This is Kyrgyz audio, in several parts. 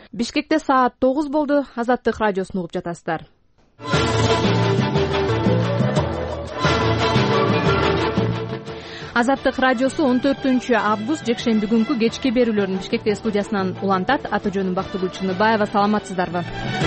Бишкекте саат 9 болду. Азаттык радиосун угуп жатасыздар. Азаттык радиосу 14-август жекшемби күнкү кечки берүүлөрүн Бишкекте студиясынан улантат. Аты жөнүм Бактыгүл Чыныбаева. Саламатсыздарбы?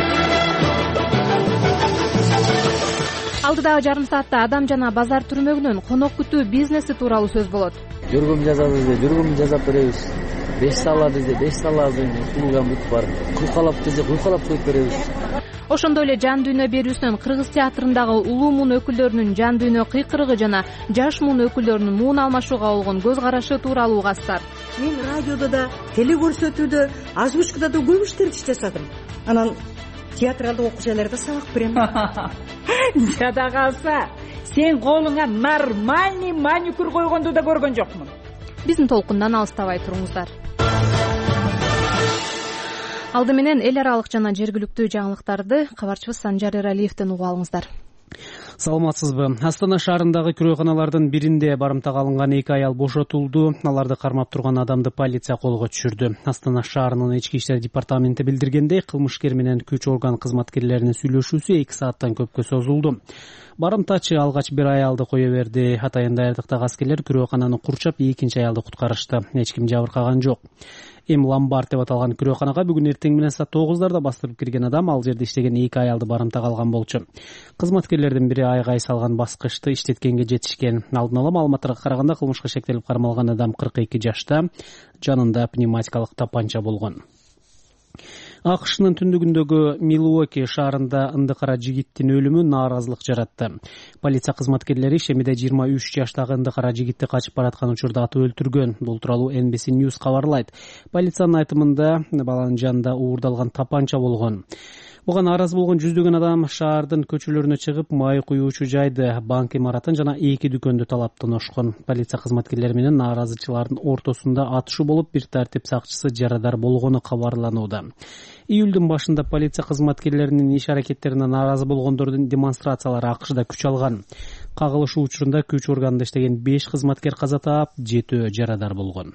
Алдыдагы жарым саатта адам жана базар түрмөгүнөн конок күтүү бизнеси тууралуу сөз болот. Жүргүм жазабыз десе жүргүм жазап беребиз. 5 сала десе 5 салабыздын укулган бүт бар. Куйкалап десе куйкалап коюп беребиз. Ошондой эле жан дүйнө берүүсүнөн Кыргыз театрындагы улуу муун өкүлдөрүнүн жан дүйнө кыйкырыгы жана жаш муун өкүлдөрүнүн муун алмашууга болгон көз карашы тууралуу угастар. Мен радиодо да, теле көрсөтүүдө, озвучкада да көп иштерди жасадым. Анан театралдык окуучуларга сабак берем. Жада калса, сен колуңа нормальный маникюр койгонду да көргөн жокмун. Биздин толкундан алыстабай туруңуздар. Алды менен эл аралык жана жергиликтүү жаңылыктарды кабарчыбыз Санжар Эралиевден угуп алыңыздар. Саламатсызбы? Астана шаарындагы күрөканалардын биринде барымтага алынган 2 аял бошотулду. Аларды кармап турган адамды полиция колго түшүрдү. Астана шаарынын ички иштер департаменти билдиргендей, кылмышкер менен күч орган кызматкерлеринин сүйлөшүүсү 2 сааттан көпкө созулду. Барымтачы алгач бир аялды кое берди. Атайын даярдыктагы аскерлер күрөкананы курчап, экинчи аялды куткарышты. Эч ким жабыркаган жок. Эм Ломбард деп аталган күрөканага бүгүн эртең менен саат 9:00 бастырып кирген адам ал жерде иштеген 2 аялды барымтага алган болчу. Кызматкерлердин бири айгай салган баскычты иштеткенге жетишкен. Алдын ала маалыматтарга караганда кылмышка шектелип кармалган адам 42 жашта, жанында пневматикалык тапанча болгон. АКШнын түндүгүндөгү Милуоки шаарында ындыкара жигиттин өлүмү нааразылык жаратты. Полиция кызматкерлери ишемиде 23 жаштагы ындыкара жигитти качып бараткан учурда атып өлтүргөн. Бул тууралуу NBC News кабарлайт. Полициянын айтымында баланын жанында уурдалган тапанча болгон. Буга нааразы болгон жүздөгөн адам шаардын көчөлөрүнө чыгып, май куюучу жайды, банк имаратын жана 2 дүкөндү талап тоношкон. Полиция кызматкерлери менен нааразычылардын ортосунда атышуу болуп, бир тартип сакчысы жарадар болгону кабарланууда. Июлдун башында полиция кызматкерлеринин иш аракеттерине нааразы болгондордун демонстрациялары АКШда күч алган. Кагылышуу учурунда күч органында иштеген 5 кызматкер каза таап, 7 жарадар болгон.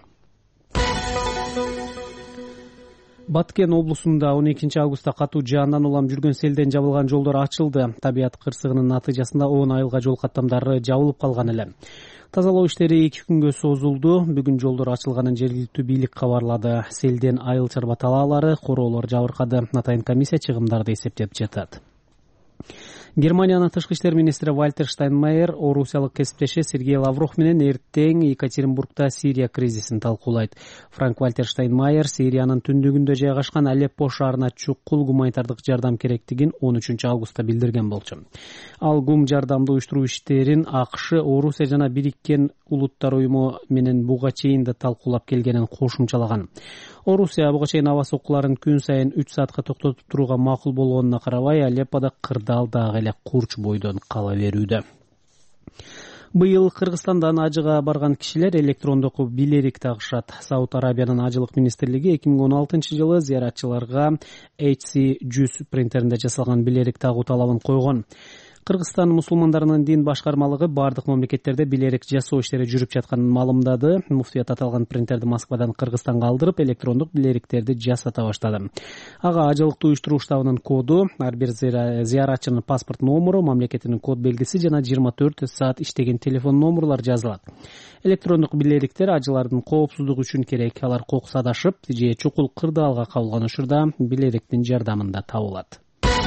Баткен облусунда 12 августта катуу жаандан улам жүргөн селден жабылган жолдор ачылды. Табият кырсыгынын натыйжасында 10 айылга жол каттамдары жабылып калган эле. Тазалоо иштери 2 күнгө созулду. Бүгүн жолдор ачылганын жергиликтүү бийлик кабарлады. Селден айыл чарба талаалары, короолор жабыркады. Атайын комиссия чыгымдарды эсептеп жатат. Германиянын тышкы иштер министри Вальтер Штайнмайер орусиялык кесиптеши Сергей Лавров менен эртең Екатеринбургда Сирия кризисин талкуулайт. Франк-Вальтер Штайнмайер Сириянын түндүгүндө жайгашкан Алеппо шаарына чукул гуманитардык жардам керектигин 13 августта билдирген болчу. Ал гум жардамды уюштуруу иштерин АКШ, Орусия жана Бириккен Улуттар уюму менен буга чейин да талкуулап келгенин кошумчалаган. Орусия буга чейин аба соккуларын күн сайын 3 саатка токтотуп турууга макул болгонуна карабай, Алеппода кырдаал дагы эле курч бойдон кала берүүдө. Быйыл Кыргызстандан ажыга барган кишилер электрондук билерик тагышат. Сауд Арабиянын ажылык министрлиги 2016 жылы зыяратчыларга HC100 принтеринде жасалган билерик тагуу талабын койгон. Кыргызстан мусулмандарынын дин башкармалыгы бардык мамлекеттерде билерик жасоо иштери жүрүп жатканын маалымдады. Муфтият аталган принтерди Москвадан Кыргызстанга алдырып, электрондук билериктерди жасата баштады. Ага ажылыктуу уюштуруу штабынын коду, ар бир зыяратчынын паспорт номуру, мамлекетинин код белгиси жана 24 саат иштеген телефон номурлар жазылат. Электрондук билериктер ажылардын коопсуздугу үчүн керек. Алар кокус адашып же чукул кырдаалга кабылган учурда билериктин жардамында табылат.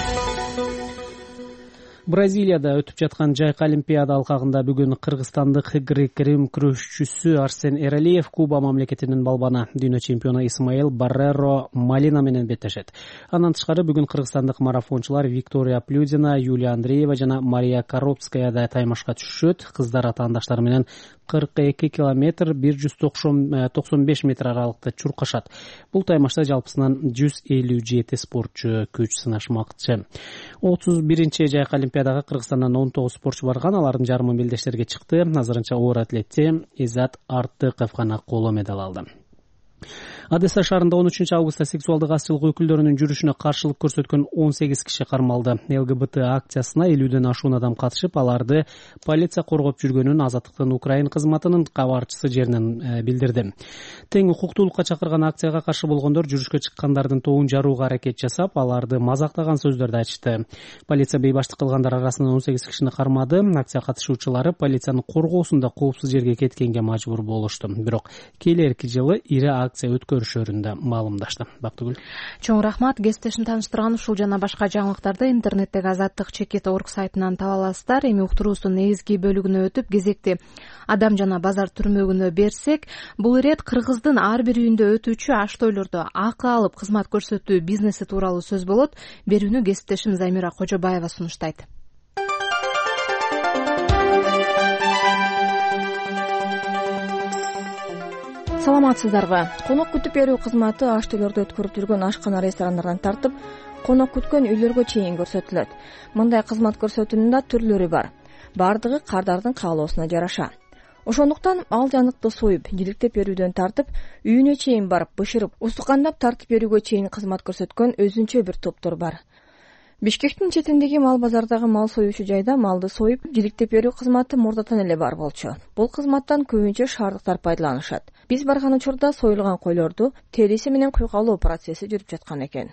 Бразилияда өтүп жаткан жайкы олимпиада алкагында бүгүн кыргызстандык грек-рим күрөшчүсү Арсен Эралиев Куба мамлекетинин балбаны дүйнө чемпиону Исмаил Барреро Малина менен беттешет. Андан тышкары бүгүн кыргызстандык марафончулар Виктория Плюдина, Юлия Андреева жана Мария Коробская да таймашка түшөт. Кыздар атаандаштары менен 42 километр 195 метр аралыкта чуркашат. Бул таймашта жалпысынан 157 спортчу күч сынашмакчы. 31-чи жайкы олимпиадага Кыргызстандан 19 спортчу барган, алардын жарымы белдештерге чыкты. Азырынча оор атлетте Изат Артыков гана коло медаль алды. Одесса шаарында 13 августта сексуалдык азчылык өкүлдөрүнүн жүрүшүнө каршылык көрсөткөн 18 киши кармалды. ЛГБТ акциясына 50ден ашуун адам катышып, аларды полиция коргоп жүргөнүн Азаттыктын Украин кызматынын кабарчысы жеринен билдирди. Тең укуктуулукка чакырган акцияга каршы болгондор жүрүшкө чыккандардын тобун жарууга аракет жасап, аларды мазактаган сөздөрдү айтышты. Полиция бейбаштык кылгандар арасынан 18 кишини кармады. Акция катышуучулары полициянын коргоосунда коопсуз жерге кеткенге мажбур болушту. Бирок келерки жылы ири акция өткөрүшөрүн да маалымдашты. Бактыгүл. Чоң рахмат. Кесиптешим тааныштырган ушул жана башка жаңылыктарды интернеттеги azattik.org сайтынан таба аласыздар. Эми уктуруубуздун негизги бөлүгүнө өтүп, кезекти адам жана базар түрмөгүнө берсек, бул ирет Кыргыздын ар бир үйүндө өтүүчү аш тойлордо акы алып кызмат көрсөтүү бизнеси тууралуу сөз болот. Берүүнү кесиптешим Замира Кожобаева сунуштайт. Саламатсыздарбы? Конок күтүп берүү кызматы аш тойлордо өткөрүп жүргөн ашкана ресторандардан тартып, конок күткөн үйлөргө чейин көрсөтүлөт. Мындай кызмат көрсөтүүнүн да түрлөрү бар. Бардыгы кардардын каалоосуна жараша. Ошондуктан ал жаныкты союп, жиликтеп берүүдөн тартып, үйүнө чейин барып, бышырып, устукандап тартып берүүгө чейин кызмат көрсөткөн өзүнчө бир топтор бар. Бишкектин четиндеги мал базардагы мал союучу жайда малды союп, жиликтеп берүү кызматы мурдатан эле бар болчу. Бул кызматтан көбүнчө шаардыктар пайдаланышат. Биз барган учурда союлган койлорду териси менен куйгалоо процесси жүрүп жаткан экен.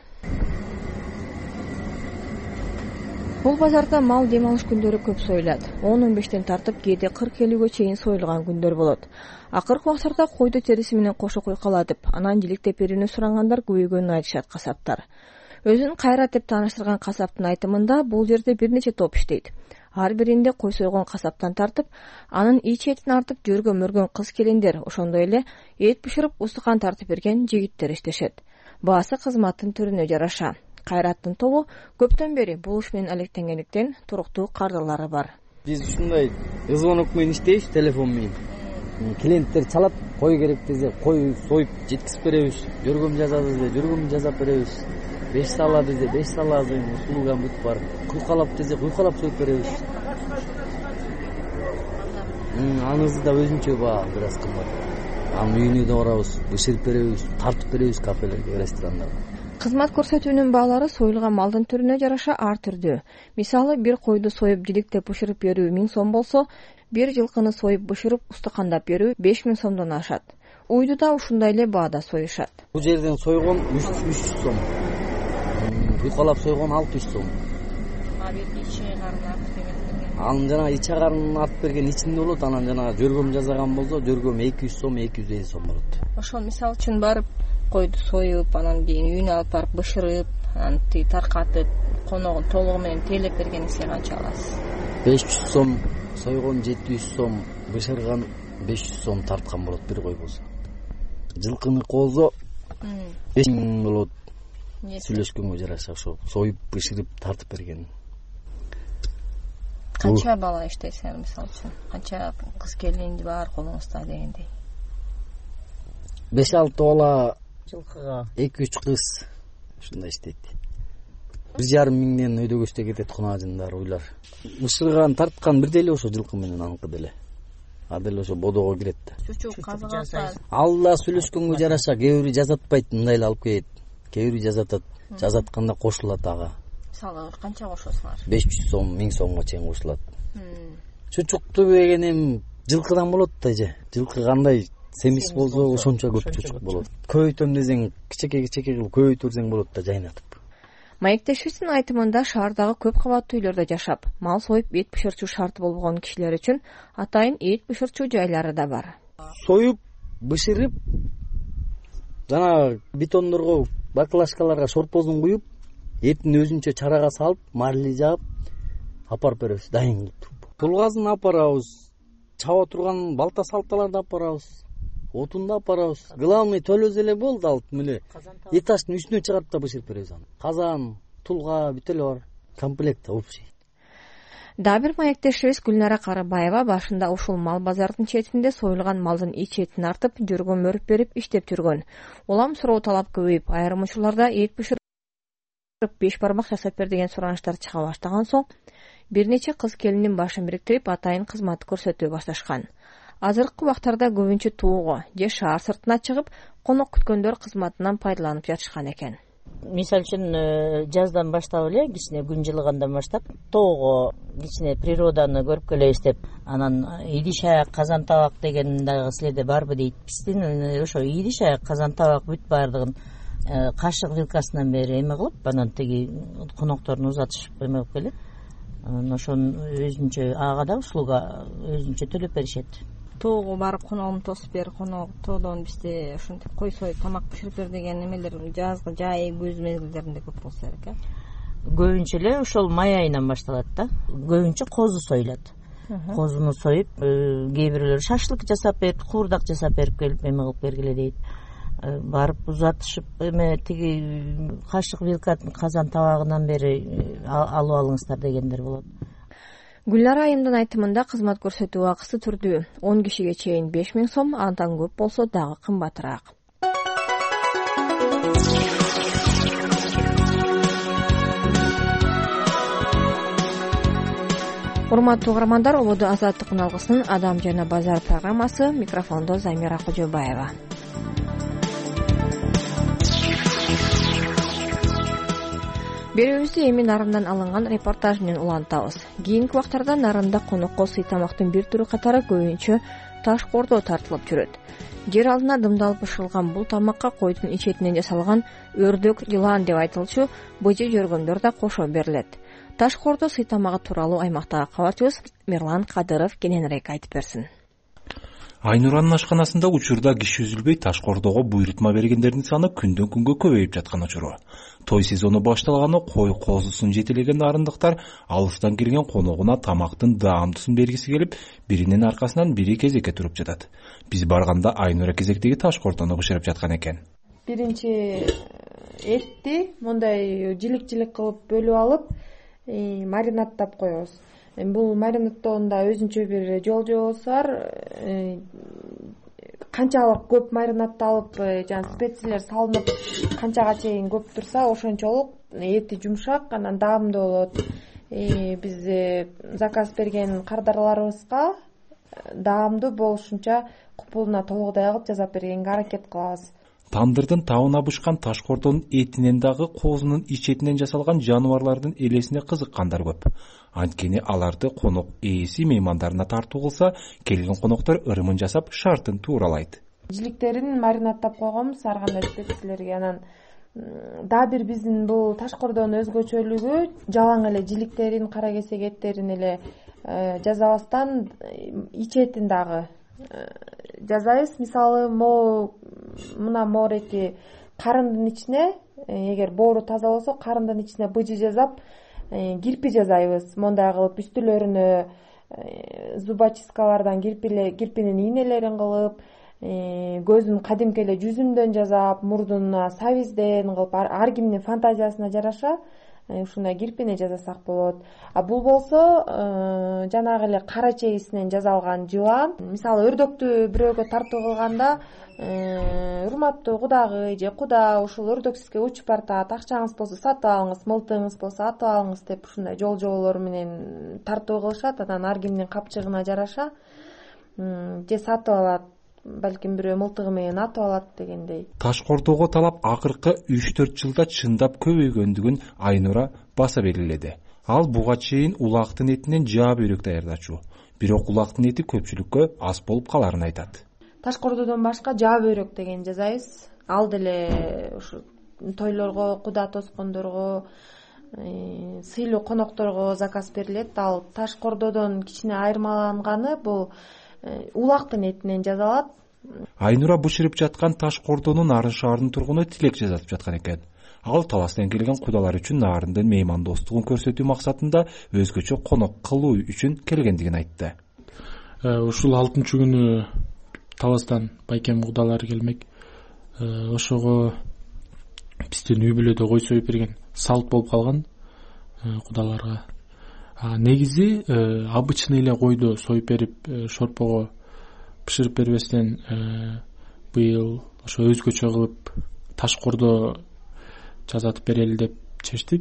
Бул базарда мал дем алыш күндөрү көп союлат. 10-15тен тартып, кээде 40 келүүгө чейин союлган күндөр болот. Акыркы убактарда койду териси менен кошо куйкалатып, анан жиликтеп берүүнү сурангандар көбөйгөнүн айтышат касаптар. Өзүн Кайрат деп тааныштырган касаптын айтымында, бул жерде бир нече топ иштейт. Ар биринде кой сойгон касаптан тартып, анын ич этин артып жөргө мөргөн кыз келиндер, ошондой эле эт бышырып устукан тартып берген жигиттер иштешет. Баасы кызматтын түрүнө жараша. Кайраттын тобу көптөн бери бул иш менен алектенгендиктен туруктуу кардылары бар. Биз ушундай звонок менен иштейбиз, телефон менен. Клиенттер чалат, кой керек десе, кой союп жеткизип беребиз. Жөргөм жазады десе, жөргөм жазап беребиз. 5 сала десе 5 саласын услугам бүт бар. Куйкалап десе куйкалап союп беребиз. Анысы да өзүнчө баа бир аз кымбат. Анын үйүнө да барабыз, бышырып беребиз, тартып беребиз кафелерге, ресторандарга. Кызмат көрсөтүүнүн баалары союлган малдын түрүнө жараша ар түрдүү. Мисалы, бир койду союп жиликтеп бышырып берүү 1000 сом болсо, бир жылкыны союп бышырып устукандап берүү 5000 сомдон ашат. Уйду да ушундай эле баада союшат. Бул жерден сойгон 300 сом. Куйкалап сойгон 600 сом. Анын жана ич агарынын артып берген ичинде болот, анан жана жөргөм жасаган болсо, жөргөм 200 сом, 250 сом болот. Ошол мисалы үчүн барып койду союп, анан кийин үйүнө алып барып бышырып, анан таркатып, коногун толугу менен тейлеп бергенingizге канча аласыз? 500 сом сойгон, 700 сом бышырган, 500 сом тарткан болот бир кой болсо. Жылкыны болсо 5000 болот. Сүйлөшкөнгө жараша ошо союп бышырып тартып берген. Канча бала иштейсиңер мисалы үчүн? Канча кыз келинди бар колуңузда дегендей? 5-6 бала жылкыга 2-3 кыз ушундай иштейт. 1,5 миңден өйдө көчтө кетет кунажындар, уйлар. Бышырган, тарткан бир деле ошо жылкы менен аныкы деле. А деле ошо бодого кирет да. Чучук казыгатар. Ал да сүйлөшкөнгө жараша, кээ бири жазатпайт, мындай эле алып келет. Кээ бири жазатат. Жазатканда кошулат ага. Мисалы канча кошосуңар? 500 сом, 1000 сомго чейин кошулат. Чучукту деген эми жылкыдан болот да же. Жылкы кандай семиз болсо ошончо көп чучук болот. Көбөйтөм десең, кичекей кылып көбөйтүрсең болот да жайнатып. Маектешибиздин айтымында шаардагы көп кабаттуу үйлөрдө жашап, мал союп эт бышырчу шарты болгон кишилер үчүн атайын эт бышырчу жайлары да бар. Союп, бышырып, жана бетондорго, баклажкаларга шорпозун куюп, этин өзүнчө чарага салып, марли жаап, апарып беребиз, дайын кылып. Тулгазын апарабыз, чаба турган балта салталарды апарабыз, отун да апарабыз. Главный төлөз эле болду, алып меле этаждын үстүнө чыгат да бышырып беребиз аны. Казан, тулга бүт эле бар, комплект общий. Дагы бир маектешибиз Гүлнара Карыбаева башында ушул мал базардын четинде союлган малдын ич этин артып, жөргө мөрүп берип иштеп жүргөн. Улам суроо талап көбөйүп, айрым учурларда эт бышырып 5 бармак жасап бер деген сураныштар чыга баштаган соң, бир нече кыз келиндин башын бириктирип атайын кызмат көрсөтө башташкан. Азыркы убактарда көбүнчө тоого же шаар сыртына чыгып, конок күткөндөр кызматынан пайдаланып жатышкан экен. Мисалы үчүн жаздан баштап эле кичине күн жылыгандан баштап тоого кичине природаны көрүп келебиз деп, анан идиш аяк, казан табак деген дагы силерде барбы дейт. Биздин ошо идиш аяк, казан табак бүт баардыгын кашык вилкасынан бери эме кылып, анан тиги конокторун узатышып эме кылып келет. Анан ошонун өзүнчө ага да услуга өзүнчө төлөп беришет. Тоого барып коногун тосуп бер, конок тоодон бизде ушинтип кой союп тамак биширип бер деген эмелер жазгы жай көз мезгилдеринде көп болсо керек э. Көбүнчө эле ошол май айынан башталат да. Көбүнчө козу союлат. Козуну союп, кээ бирлер шашлык жасап берип, куурдак жасап берип келип эме кылып бергиле дейт. Барып узатышып эме тиги кашык вилкатын казан табагынан бери алып алыңыздар дегендер болот. Гүлнара айымдын айтымында кызмат көрсөтүү акысы түрдүү. 10 кишиге чейин 5000 сом, андан көп болсо дагы кымбатыраак. Урматтуу угармандар, Ободо Азаттыктын алгысынын Адам жана базар программасы. Микрофондо Замира Кожобаева. Берүүбүздү эми нарындан алынган репортаж менен улантабыз. Кийинки убактарда нарында конокко сый тамактын бир түрү катары көбүнчө таш кордо тартылып жүрөт. Жер алдына дымдалып бышырылган бул тамакка койдун ичетинен жасалган өрдөк, жылан деп айтылчу быжы жөргөмдөр да кошо берилет. Таш кордо сый тамагы тууралуу аймактагы кабарчыбыз Мирлан Кадыров кененирээк айтып берсин. Айнуранын ашканасында учурда киши үзүлбөй таш кордого буйрутма бергендердин саны күндөн күнгө көбөйүп жаткан учуру. Той сезону башталганы кой козусун жетелеген нарындыктар алыстан келген коногуна тамактын даамдысын бергиси келип, биринин аркасынан бири кезекке туруп жатат. Биз барганда Айнура кезектеги таш кордону бышырып жаткан экен. Биринчи этти мындай жилик-жилик кылып бөлүп алып, маринадтап коебуз. Бул маринадтоонда өзүнчө бир жол-жобосу бар. Канчалык көп маринадталып, жана специялар салынып, канчага чейин көп турса, ошончолук эти жумшак, анан даамдуу болот. Биз заказ берген кардарларыбызга даамдуу болушунча купулуна толугудай кылып жасап бергенге аракет кылабыз. Тандырдын табына бышкан таш кордонун этинен дагы козунун ичетинен жасалган жаныбарлардын элесине кызыккандар көп. Анткени аларды конок ээси меймандарына тартуу кылса, келген коноктор ырымын жасап, шартын тууралайт. Жиликтерин маринадтап койгонбуз ар кандай специялерге. Анан дагы бир биздин бул таш кордонун өзгөчөлүгү жалаң эле жиликтерин, кара кесек эттерин эле жасабастан ичетин дагы жасайбыз. Мисалы мына моорети карындын ичине, эгер боору таза болсо, карындын ичине быжы жасап, кирпи жасайбыз. Мондай кылып үстүлөрүнө зубочисткалардан кирпинин ийнелерин кылып, көзүн кадимки эле жүзүмдөн жасап, мурдуна сабизден кылып, ар кимдин фантазиясына жараша ушундай кирпини жасасак болот. А бул болсо жанагы эле кара чегисинен жасалган жылан. Мисалы өрдөктү бирөөгө тартуу кылганда, урматтуу кудагый же куда ушул өрдөк сизге учуп бартат, акчаңыз болсо сатып алыңыз, мылтыгыңыз болсо атып алыңыз деп ушундай жол-жоболор менен тартуу кылышат. Анан ар кимдин капчыгына жараша же сатып алат, балким бирөө мылтыгы менен атып алат дегендей. Таш кордого талап акыркы 3-4 жылда чындап көбөйгөндүгүн Айнура баса белгиледи. Ал буга чейин улактын этинен жаа бөйрөк даярдачу. Бирок улактын эти көпчүлүккө аз болуп каларын айтат. Таш кордодон башка жаа бөйрөк деген жасайбыз. Ал деле ушу тойлорго, куда тоскондорго, сыйлуу конокторго заказ берилет. Ал таш кордодон кичине айырмаланганы бул улактын этинен жасалат. Айнура бышырып жаткан таш кордону Нарын шаарынын тургуну Тилек жазатып жаткан экен. Ал таластан келген кудалар үчүн Нарындын меймандостугун көрсөтүү максатында өзгөчө конок кылуу үчүн келгендигин айтты. Ушул 6-күнү таластан байкем кудалар келмек. Ошого биздин үй бүлөдө кой союп берген салт болуп калган кудаларга. Негизи обычный эле койду союп берип шорпого бышырып бербестен быйыл ошо өзгөчө кылып таш кордо жасатып берели деп чечтик.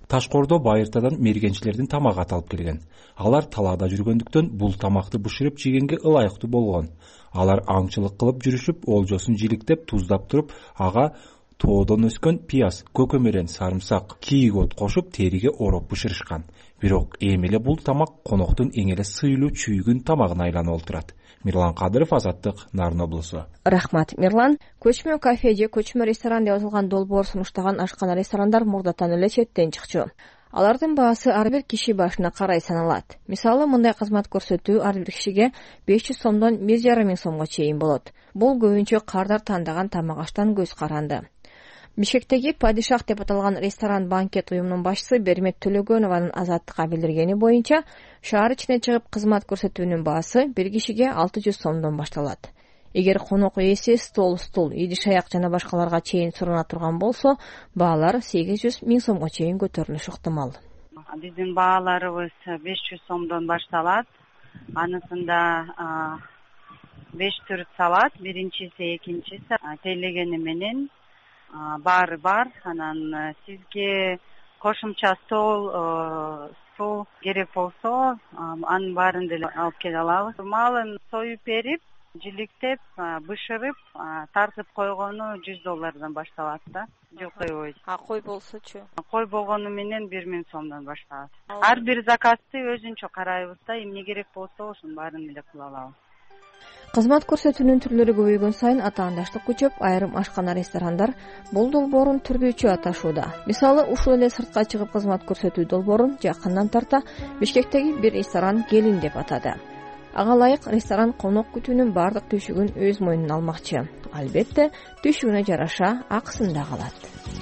Ташкоордо Байыртадан мергенчилердин тамагы аталып келген. Алар талаада жүргөндүктөн бул тамакты бышырып жегенге ылайыктуу болгон. Алар аңчылык кылып жүрүшүп, олжосун жиликтеп, туздап туруп, ага тоодон өскөн пияз, көкөмөрөн, сарымсак, кийик от кошуп териге ороп бышырышкан. Бирок эми эле бул тамак коноктун эң эле сыйлуу чүйгүн тамагына айланып олтурат. Мирлан Кадыров, Азаттык, Нарын облусу. Рахмат, Мирлан. Көчмө кафе же көчмө ресторан деп аталган долбоор сунуштаган ашкана ресторандар мурдатан эле четтен чыкчу. Алардын баасы ар бир киши башына карай саналат. Мисалы, мындай кызмат көрсөтүү ар бир кишиге 500 сомдон 1,5 миң сомго чейин болот. Бул көбүнчө кардар тандаган тамак аштан көз каранды. Бишкектеги Падишах деп аталган ресторан банкет уюмунун башчысы Бермет Төлөгөнованын Азаттыкка билдиргени боюнча, шаар ичине чыгып кызмат көрсөтүүнүн баасы бир кишиге 600 сомдон башталат. Эгер конок ээси стул, идиш аяк жана башкаларга чейин сурана турган болсо, баалар 800 миң сомго чейин көтөрүлүшү ыктымал. Биздин бааларыбыз 500 сомдон башталат. Анысында 5 түр салат, биринчиси, экинчиси тейлегени менен баары бар. Анан сизге кошумча стол, суу керек болсо, анын баарын деле алып келе алабыз. Малын союп берип, жиликтеп, бышырып, тартып койгону $100 башталат да. Жок, койбойт. Кой болсочу? Кой болгону менен 1 миң сомдон башталат. Ар бир заказды өзүнчө карайбыз да, эмне керек болсо ошонун баарын эле кыла алабыз. Кызмат көрсөтүүнүн түрлөрү көбөйгөн сайын атаандаштык күчөп, айрым ашкана ресторандар бул долбоорун түрдүүчү аташууда. Мисалы, ушул эле сыртка чыгып кызмат көрсөтүү долбоорун жакындан тарта Бишкектеги бир ресторан Келин деп атады. Ага ылайык ресторан конок күтүүнүн бардык түйшүгүн өз мойнуна алмакчы. Албетте, түйшүгүнө жараша акысын да алат.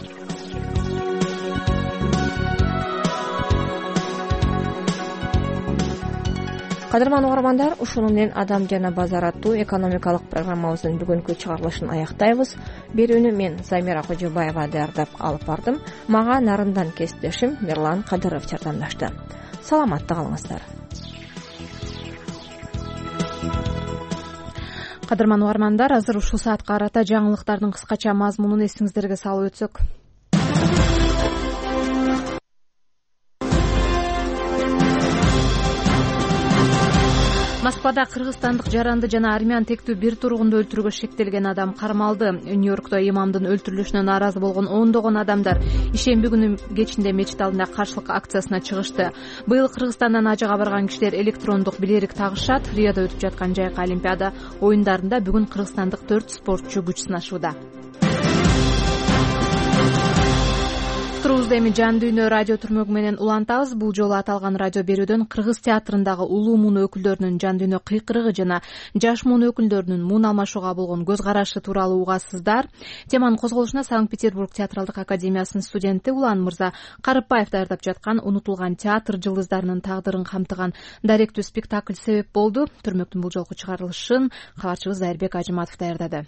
Кадырман угармандар, ушуну менен Адам жана базар аттуу экономикалык программабыздын бүгүнкү чыгарылышын аяктайбыз. Берүүнү мен Замира Кожобаева даярдап алып бардым. Мага Нарындан кесиптешим Мирлан Кадыров жардамдашты. Саламатта калыңыздар. Кадырман угармандар, азыр ушул саатка карата жаңылыктардын кыскача мазмунун эсиңиздерге салып өтсөк. Москвада кыргызстандык жаранды жана армян тектүү бир тургунду өлтүрүүгө шектелген адам кармалды. Нью-Йоркто имамдын өлтүрүлүшүнө нааразы болгон ондогон адамдар ишемби күнү кечинде мечит алдында каршылык акциясына чыгышты. Быйыл Кыргызстандан ажыга барган кишилер электрондук билерик тагышат. Риодо өтүп жаткан жайкы Олимпиада оюндарында бүгүн кыргызстандык 4 спортчу күч сынашууда. Эми жан дүйнө радио түрмөгү менен улантабыз. Бул жолу аталган радио берүүдөн кыргыз театрындагы улуу муун өкүлдөрүнүн жан дүйнө кыйкырыгы жана жаш муун өкүлдөрүнүн муун алмашууга болгон көз карашы тууралуу угасыздар. Теманын козголушуна Санкт-Петербург театралдык академиясынын студенти Улан Мырза Карыпбаев даярдап жаткан унутулган театр жылдыздарынын тагдырын камтыган даректүү спектакль себеп болду. Түрмөктүн бул жолку чыгарылышын кабарчыбыз Айырбек Ажыматов даярдады.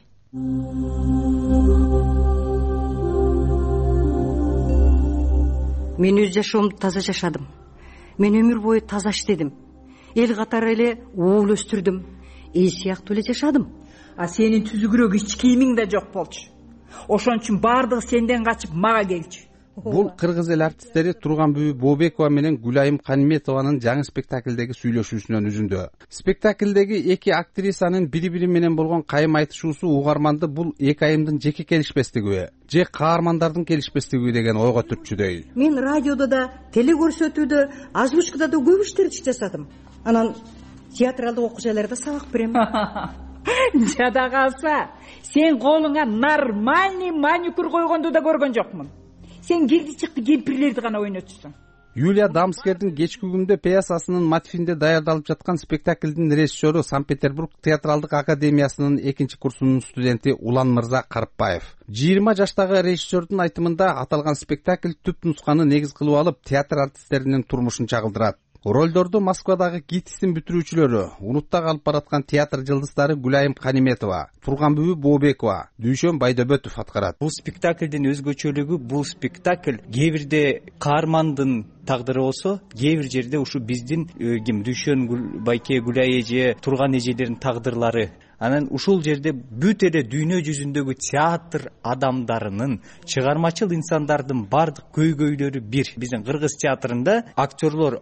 Мен өз жашоомду таза жашадым. Мен өмүр бою таза иштедим. Эл катары эле уул өстүрдүм. Эл сыяктуу эле жашадым. А сенин түзүгүрөөк ич кийимиң да жок болчу. Ошон үчүн баардыгы сенден качып мага келчү. Бул кыргыз эл артисттери Турганбүбү Бообекова менен Гүлайым Каниметованын жаңы спектаклдеги сүйлөшүүсүнөн үзүндү. Спектаклдеги эки актрисанын бири-бири менен болгон кайым айтышуусу угарманды бул эки айымдын жеке келишпестиги же каармандардын келишпестиги деген ойго түртчүдөй. Мен радиодо да, телекөрсөтүүдө, озвучкада да көп иштерди жасадым. Анан театралдык окуучуларда сабак берем. Жада калса, сен колуңа нормальный маникюр койгонду да көргөн жокмун. Сен кирди чыкты кемпирлерди гана ойнотчусуң. Юлия Дамскердин кечки күндө пьесасынын мотивинде даярдалып жаткан спектаклдин режиссеру Санкт-Петербург театралдык академиясынын 2 курсунун студенти Улан Мырза Карыпбаев. 20 жаштагы режиссердун айтымында аталган спектакль түп нусканы негиз кылып алып театр артисттеринин турмушун чагылдырат. Ролдорду Москвадагы ГИТИСтин бүтүрүүчүлөрү, унутта калып бараткан театр жылдыздары Гүлайым Каниметова, Турганбүбү Бообекова, Дүйшөн Байдөбөтов аткарат. Бул спектаклдин өзгөчөлүгү, бул спектакль кээ бирде каармандын тагдыры болсо, кээ бир жерде ушу биздин Дүйшөн Байке, Гүлай эже, Турган эжелердин тагдырлары анан ушул жерде бүт эле дүйнө жүзүндөгү театр адамдарынын, чыгармачыл инсандардын баардык көйгөйлөрү бир. Биздин кыргыз театрында актерлор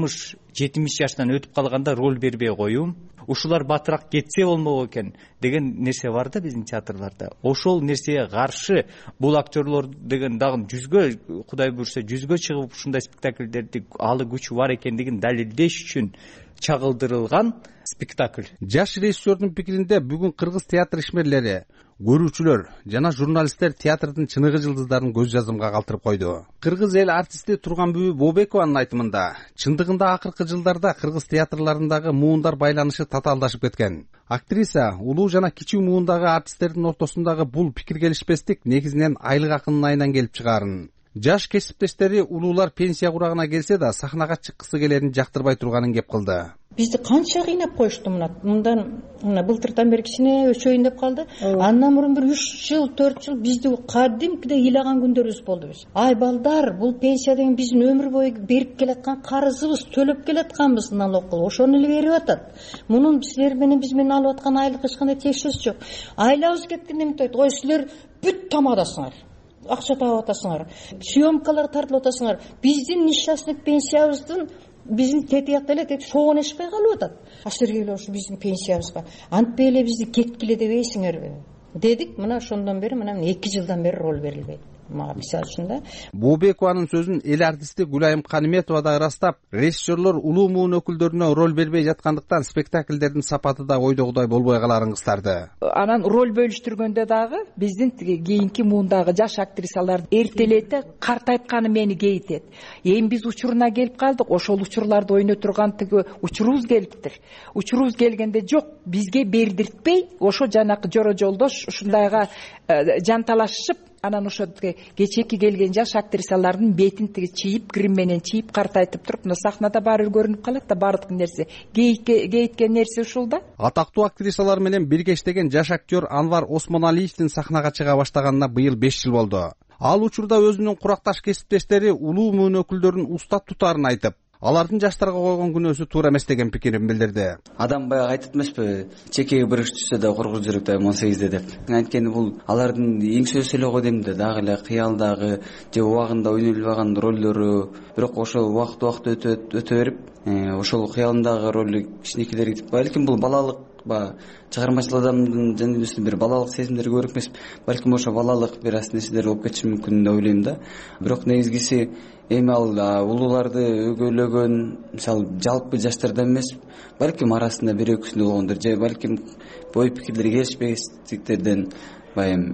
60-70 жаштан өтүп калганда роль бербей коюм, ушулар батыраак кетсе болмок экен деген нерсе бар да биздин театрларда. Ошол нерсеге каршы бул актерлор деген дагы жүзгө, Кудай буйрса, жүзгө чыгып ушундай спектакльдерди алы күчү бар экендигин далилдеш үчүн чагылдырылган спектакль. Жаш режиссердун пикиринде бүгүн кыргыз театр ишмерлери, көрүүчүлөр жана журналисттер театрдын чыныгы жылдыздарын көз жазымга калтырып койду. Кыргыз эл артисти Турганбүбү Бообекованын айтымында, чындыгында акыркы жылдарда кыргыз театрларындагы муундар байланышы татаалдашып кеткен. Актриса улуу жана кичүү муундагы артисттердин ортосундагы бул пикир келишпестик негизинен айлык акынын айынан келип чыгаарын. Жаш кесиптештери улуулар пенсия курагына келсе да сахнага чыккысы келерин жактырбай турганын кеп кылды. Бизди канча кыйнап коюшту мындан былтыртан бери кичине өчөйүн деп калды. Андан мурун бир 3 жыл, 4 жыл бизди кадимкиде ыйлаган күндөрүбүз болду биз. Ай балдар, бул пенсия деген биздин өмүр бою берип келаткан карызыбыз, төлөп келатканбыз налог кылып. Ошону эле берип атат. Мунун силер менен биз менен алып аткан айлык эч кандай тиешеси жок. Айлабыз кеткенде эмне дейт? Ой, силер бүт тамадасыңар. Акча таап атасыңар, съемкалар тартылып атасыңар. Биздин несчастный пенсиябыздын биздин тетиякта эле тек шоонешпей калып атат. А силерге эле ушу биздин пенсиябызга антпей эле бизди кеткиле дебейсиңерби дедик. Мына ошондон бери, мына 2 жылдан бери роль берилбейт. Мага мисалы үчүн да. Бообекованын сөзүн эл артисти Гүлайым Каниметова да ырастап, режиссерлор улуу муун өкүлдөрүнө роль бербей жаткандыктан спектакльдердин сапаты да ойдогудай болбой каларын кыстарды. Анан роль бөлүштүргөндө дагы биздин кийинки муундагы жаш актрисалар эртелете картайтканы мени кейитет. Эми биз учуруна келип калдык, ошол учурларды ойно турган тиги учурубуз келиптир. Учурубуз келгенде жок, бизге бердиртпей, ошо жанакы жора жолдош ушундайга жанталашып, анан ошо кечеки келген жаш актрисалардын бетин тиги чийип, грим менен чийип, картайтып туруп, мына сахнада баары көрүнүп калат да, баардык нерсе кейиткен нерсе ушул да. Атактуу актрисалар менен бирге иштеген жаш актер Анвар Осмоналиевдин сахнага чыга баштаганына быйыл 5 жыл болду. Ал учурда өзүнүн куракташ кесиптештери улуу муун өкүлдөрүн устат тутаарын айтып, алардын жаштарга койгон күнөөсү туура эмес деген пикирин билдирди. Адам баягы айтат эмеспи, чекеги бир иш түшсө да коргуз жүрөк да 18де деп. Анткени бул алардын эң сөзсү эле го дейм да, дагы эле кыялдагы же убагында ойнолбаган ролдору, бирок ошол убакыт өтө берип, ошол кыялындагы роль кичинекейлер кетип, балким бул балалык чыгармачыл адамдын жандүнүсүндө бир балалык сезимдер көрүп эмес, балким ошо балалык бир аз нерселер болуп кетиши мүмкүн деп ойлойм да. Бирок негизгиси эми ал улууларды өгөйлөгөн, мисалы жалпы жаштардан эмес, балким арасында бир экөөсүндө болгондор же балким ой пикирлери келишпестиктерден, баягы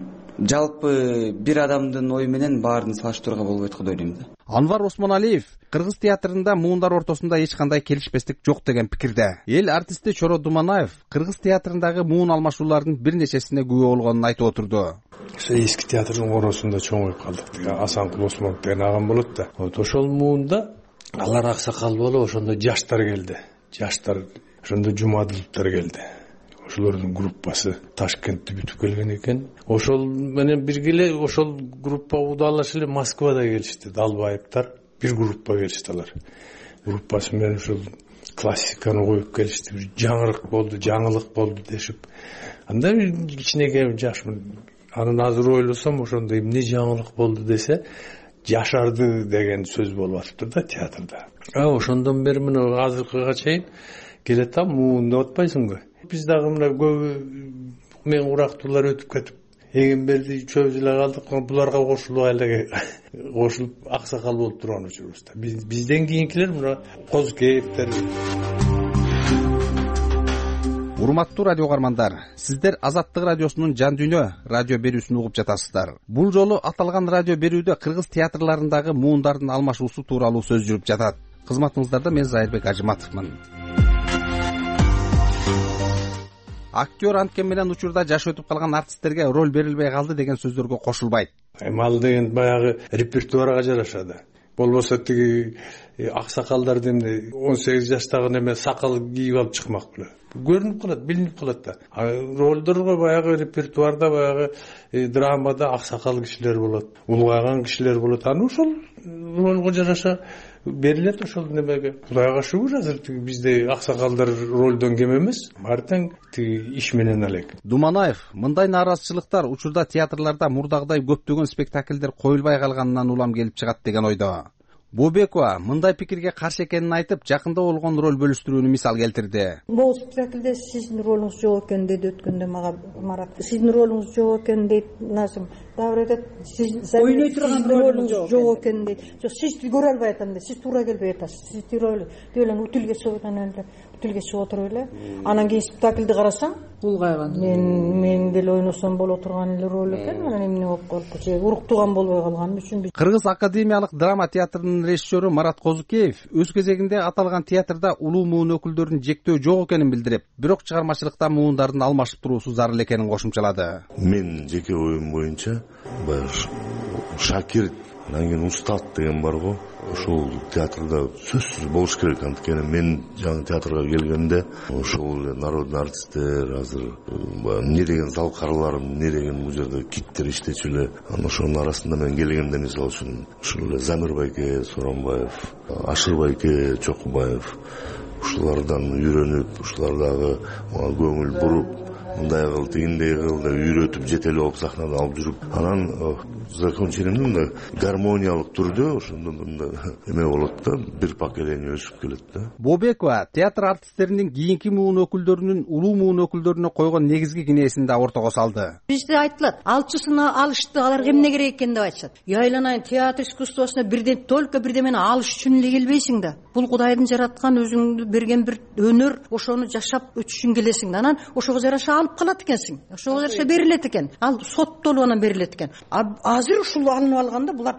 жалпы бир адамдын ою менен баарын салыштырууга болбойт го деп ойлойм да. Анвар Осмоналиев кыргыз театрында муундар ортосунда эч кандай келишпестик жок деген пикирде. Эл артисти Чоро Думанаев кыргыз театрындагы муун алмашуулардын бир нечесине күбө болгонун айтып отурду. Эски театрдын коросунда чоңоюп калдык. Асанкул Осмонов деген агам болот да. Ошол муунда алар аксакал болуп, ошондо жаштар келди. Жаштар ошондо Жумадыловдор келди. Ошолордун группасы Ташкентте бүтүп келген экен. Ошол менен бирге эле ошол группа удалаш эле Москвада келишти. Далбаевдер бир группа келишти алар. Группасы менен ошол классиканы коюп келишти. Жаңырык болду, жаңылык болду дешип. Анда кичинекей жашмын. Анын азыр ойлосом, ошондо эмне жаңылык болду десе, жашарды деген сөз болуп атыптыр да театрда. Ошондон бери мына азыркыга чейин келет муун деп атпайсыңбы? Биз дагы мына көбү мен урактуулар өтүп кетип, эгемберди чөбүз эле калдык, буларга кошулуп аксакал болуп турган учурубузда. Бизден кийинкилер мына Козкеевдер. Урматтуу радио угармандар, сиздер Азаттык радиосунун Жан дүйнө радио берүүсүн угуп жатасыздар. Бул жолу аталган радио берүүдө кыргыз театрларындагы муундардын алмашуусу тууралуу сөз жүрүп жатат. Кызматыңыздарда мен Зайырбек Ажыматовмун. Актер анткен менен учурда жашы өтүп калган артисттерге роль берилбей калды деген сөздөргө кошулбайт. Ал деген баягы репертуарга жарашады. Болбосо тиги аксакалдарды 18 жаштагы неме сакал кийип алып чыкмак беле. Көрүнүп калат, билинип калат да. Ролдорго баягы репертуарда, баягы драмада аксакал кишилер болот, улгайган кишилер болот. Аны ошол ролго жараша берилет ошол немеге. Кудайга шүгүр, азыр тиги бизде аксакалдар ролдон кем эмес. Баартаң тиги иш менен элек. Думанаев мындай нааразычылыктар учурда театрларда мурдагыдай көптөгөн спектакльдер коюлбай калганынан улам келип чыгат деген ойдо. Бобекова мындай пикирге каршы экенин айтып, жакында болгон роль бөлүштүрүүнү мисал келтирди. Бул спектакльде сиздин ролуңуз жок экен деди өткөндө мага Марат. Сиздин ролуңуз жок экен дейт Назым. Дагы айтат, ойной турган ролуңуз жок экен дейт. Жок, сиз көрө албай атам дейт. Сиз туура келбей атасыз. Сиз туура эле утилге чыгып эле, утилге чыгып отуруп эле. Анан кийин спектакльди карасаң, булгайган. Мен деле ойносом боло турган эле роль экен. Анан эмне болуп калды? Же уруктуган болбой калган үчүн. Кыргыз академиялык драма театрынын режиссеру Марат Козукеев өз кезегинде аталган театрда улуу муун өкүлдөрүн жектөө жок экенин билдирип, бирок чыгармачылыкта муундардын алмашып туруусу зарыл экенин кошумчалады. Мен жеке оюм боюнча баягы шакирт, анан кийин устат деген бар го. Ошол театрда сөзсүз болуш керек. Анткени мен жаңы театрга келгенде ошол эле народный артисттер, азыр эмне деген залкарлар, эмне деген бул жерде киттер иштечү эле. Анан ошонун арасында мен келгенде, мисалы үчүн, ушул эле Замир байке Соронбаев, Ашыр байке Чокубаев, ушулардан үйрөнүп, ушулар дагы көңүл буруп, мындай кыл, тигиндей кыл деп үйрөтүп, жетелеп алып сахнада алып жүрүп, анан закончением мындай гармониялык түрдө ошондо эме болот да, бир поколение өсүп келет да. Бобекова театр артисттеринин кийинки муун өкүлдөрүнүн улуу муун өкүлдөрүнө койгон негизги кинесин да ортого салды. Бизде айтылат, алчысына алышты, аларга эмне керек экен деп айтышат. Айланайын театр искусствосуна бирден только бирдемени алыш үчүн эле келбейсиң да. Бул Кудайдын жараткан, өзүңдү берген бир өнөр, ошону жашап өтүш үчүн келесиң да. Анан ошого жараша алып калат экенсиң. Ошого жараша берилет экен. Ал соттолуп анан берилет экен. Азыр ушул алынып алганда булар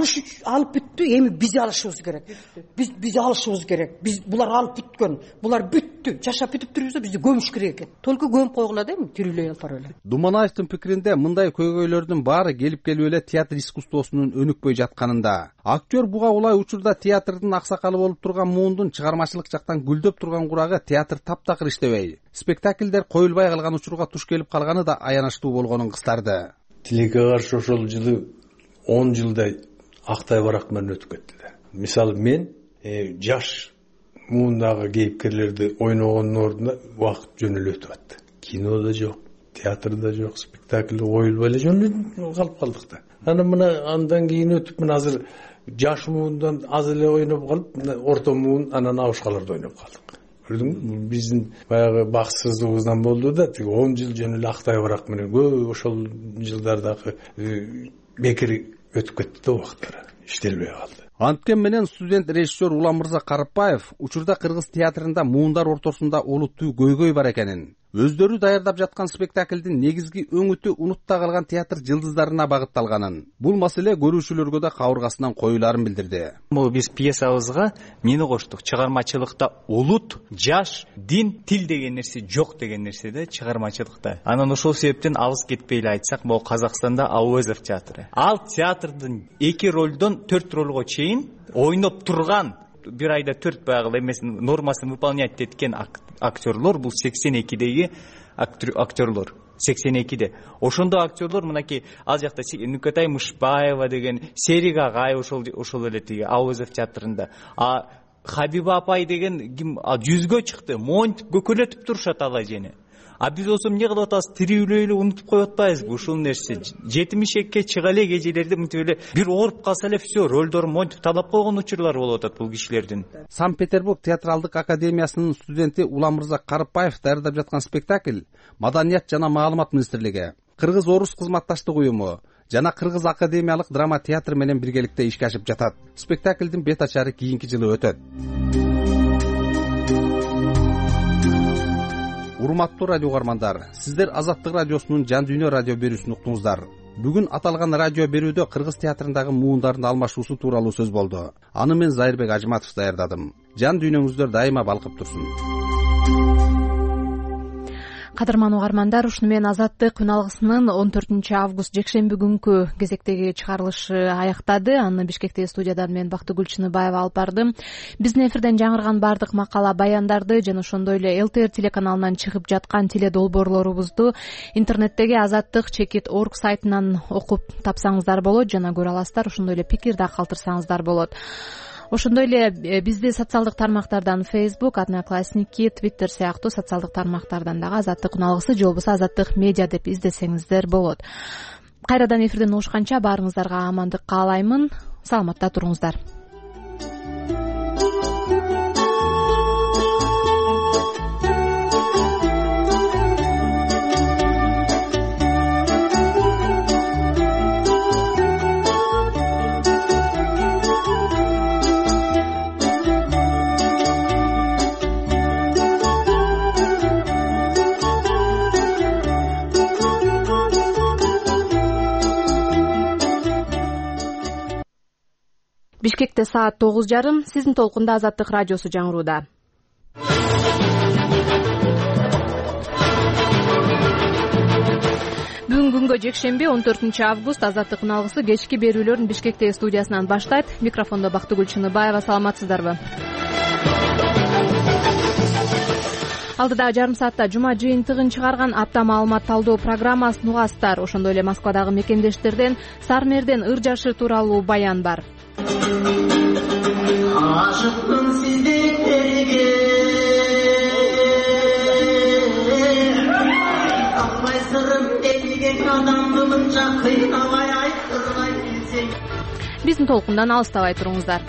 алып бүттү, эми биз алышыбыз керек. Биз алышыбыз керек. Булар алып бүткөн. Булар бүттү. Жашап бүтүп турбузда бизди көмүш керек экен. Только көмүп койгула да, тирүүлөй алпар эле. Думанаевдин пикиринде мындай көйгөйлөрдүн баары келип келип эле театр искусствосунун өнүкпөй жатканында. Актер буга улай учурда театрдын аксакалы болуп турган муундун чыгармачылык жактан гүлдөп турган курагы театр таптакыр иштебей, спектакльдер коюлбай калган учурга туш келип калганы да аянычтуу болгонун кыстарды. Тилекке каршы ошол жылы 10 жылдай актай барак менен өтүп кетти да. Мисалы мен жаш муундагы кейипкерлерди ойногондун ордуна убакыт жөн эле өтүп атты. Кинода жок, театрда жок, спектакль коюлбай эле жөн эле калып калдык да. Анан мына андан кийин өтүп, мына азыр жаш муундан аз эле ойноп калып, орто муун анан абышкаларда ойноп калдык. Көрдүңбү? Биздин баягы бакытсыздыгыбыздан болду да, тиги 10 жыл жөн эле актай барак менен ошол жылдардагы бекер өтүп кетти да убактары, иштелбей калды. Анткени менен студент режиссер Улан Мырза Карыпбаев учурда кыргыз театрында муундар ортосунда олуттуу көйгөй бар экенин, өздөрү даярдап жаткан спектакльдин негизги өңүтү унутта калган театр жылдыздарына багытталганын, бул маселе көрүүчүлөргө да кабыргасынан коюларын билдирди. Биз пьесабызга эмнени коштук? Чыгармачылыкта улут, жаш, дин, тил деген нерсе жок деген нерсе да чыгармачылыкта. Анан ошол себептен алыс кетпей эле айтсак, бул Казакстанда Ауэзов театры. Ал театрдын 2 ролдон 4 ролго чейин ойноп турган, бир айда 4 баягы эмесин нормасын выполнять эткен актерлор, бул 82деги актерлор. 82де. Ошондо актерлор мынакей ал жакта Нүкөтай Мышбаева деген, Серик Агай ошол эле тиги Ауэзов театрында. Хабиба апай деген ким 100гө чыкты. Монтип көкөлөтүп турушат ал ажени. Биз болсо эмне кылып атабыз? Тирүүлөй эле унутуп коюп атпайбызбы ушул нерсе? 70-ке чыга эле кежелерде мынтип эле бир ооруп калса эле всё, ролдорун монтип талап койгон учурлар болуп атат бул кишилердин. Санкт-Петербург театралдык академиясынын студенти Улан Мырза Карыпбаев даярдап жаткан спектакль Маданият жана маалымат министрлиги, Кыргыз-Орус кызматташтык уюму жана Кыргыз академиялык драма театр менен биргеликте ишке ашып жатат. Спектаклдин бет ачары кийинки жылы өтөт. Урматтуу радио угармандар, сиздер Азаттык радиосунун Жан Дүйнө радио берүүсүн уктуңуздар. Бүгүн аталган радио берүүдө Кыргыз театрындагы муундардын алмашуусу тууралуу сөз болду. Аны мен Зайырбек Ажматов даярдадым. Жан дүйнөңүздөр дайыма балкып турсун. Кадырман угармандар, ушуну менен Азаттык күн алгысынын 14 август жекшемби күнкү кезектеги чыгарылышы аяктады. Аны Бишкектеги студиядан мен Бактыгүл Чыныбаева алып бардым. Биздин эфирден жаңырган бардык макала, баяндарды жана ошондой эле ЛТР телеканалынан чыгып жаткан теле долбоорлорубузду интернеттеги azattik.org сайтынан окуп тапсаңыздар болот жана көрө аласыздар. Ошондой эле пикир да калтырсаңыздар болот. ошондой эле бизди социалдык тармактардан Facebook, Одноклассники, Twitter сыяктуу социалдык тармактардан дагы Азаттык уналгысы же болбосо Азаттык медиа деп издесеңиздер болот. Кайрадан эфирден угушканча баарыңыздарга амандык каалаймын. Саламатта туруңуздар. Бишкекте саат 9:30. Сиздин толкунда Азаттык радиосу жаңырууда. Бүгүн күнгө жекшемби 14 август Азаттык уналгысы кечки берүүлөрүн Бишкекте студиясынан баштайт. Микрофондо Бактыгүл Чыныбаева. Саламатсыздарбы? Алдыда жарым саатта жума жыйынтыгын чыгарган апта маалымат талдоо программасын угасыздар. Ошондой эле Москвадагы мекендештерден Сармерден ыр жашы тууралуу баян бар. Ашыкмын сиздерге, албай сырым элген адамды мынча кыйнабай айттырбай билсең. Биздин толкундан алыстабай туруңуздар.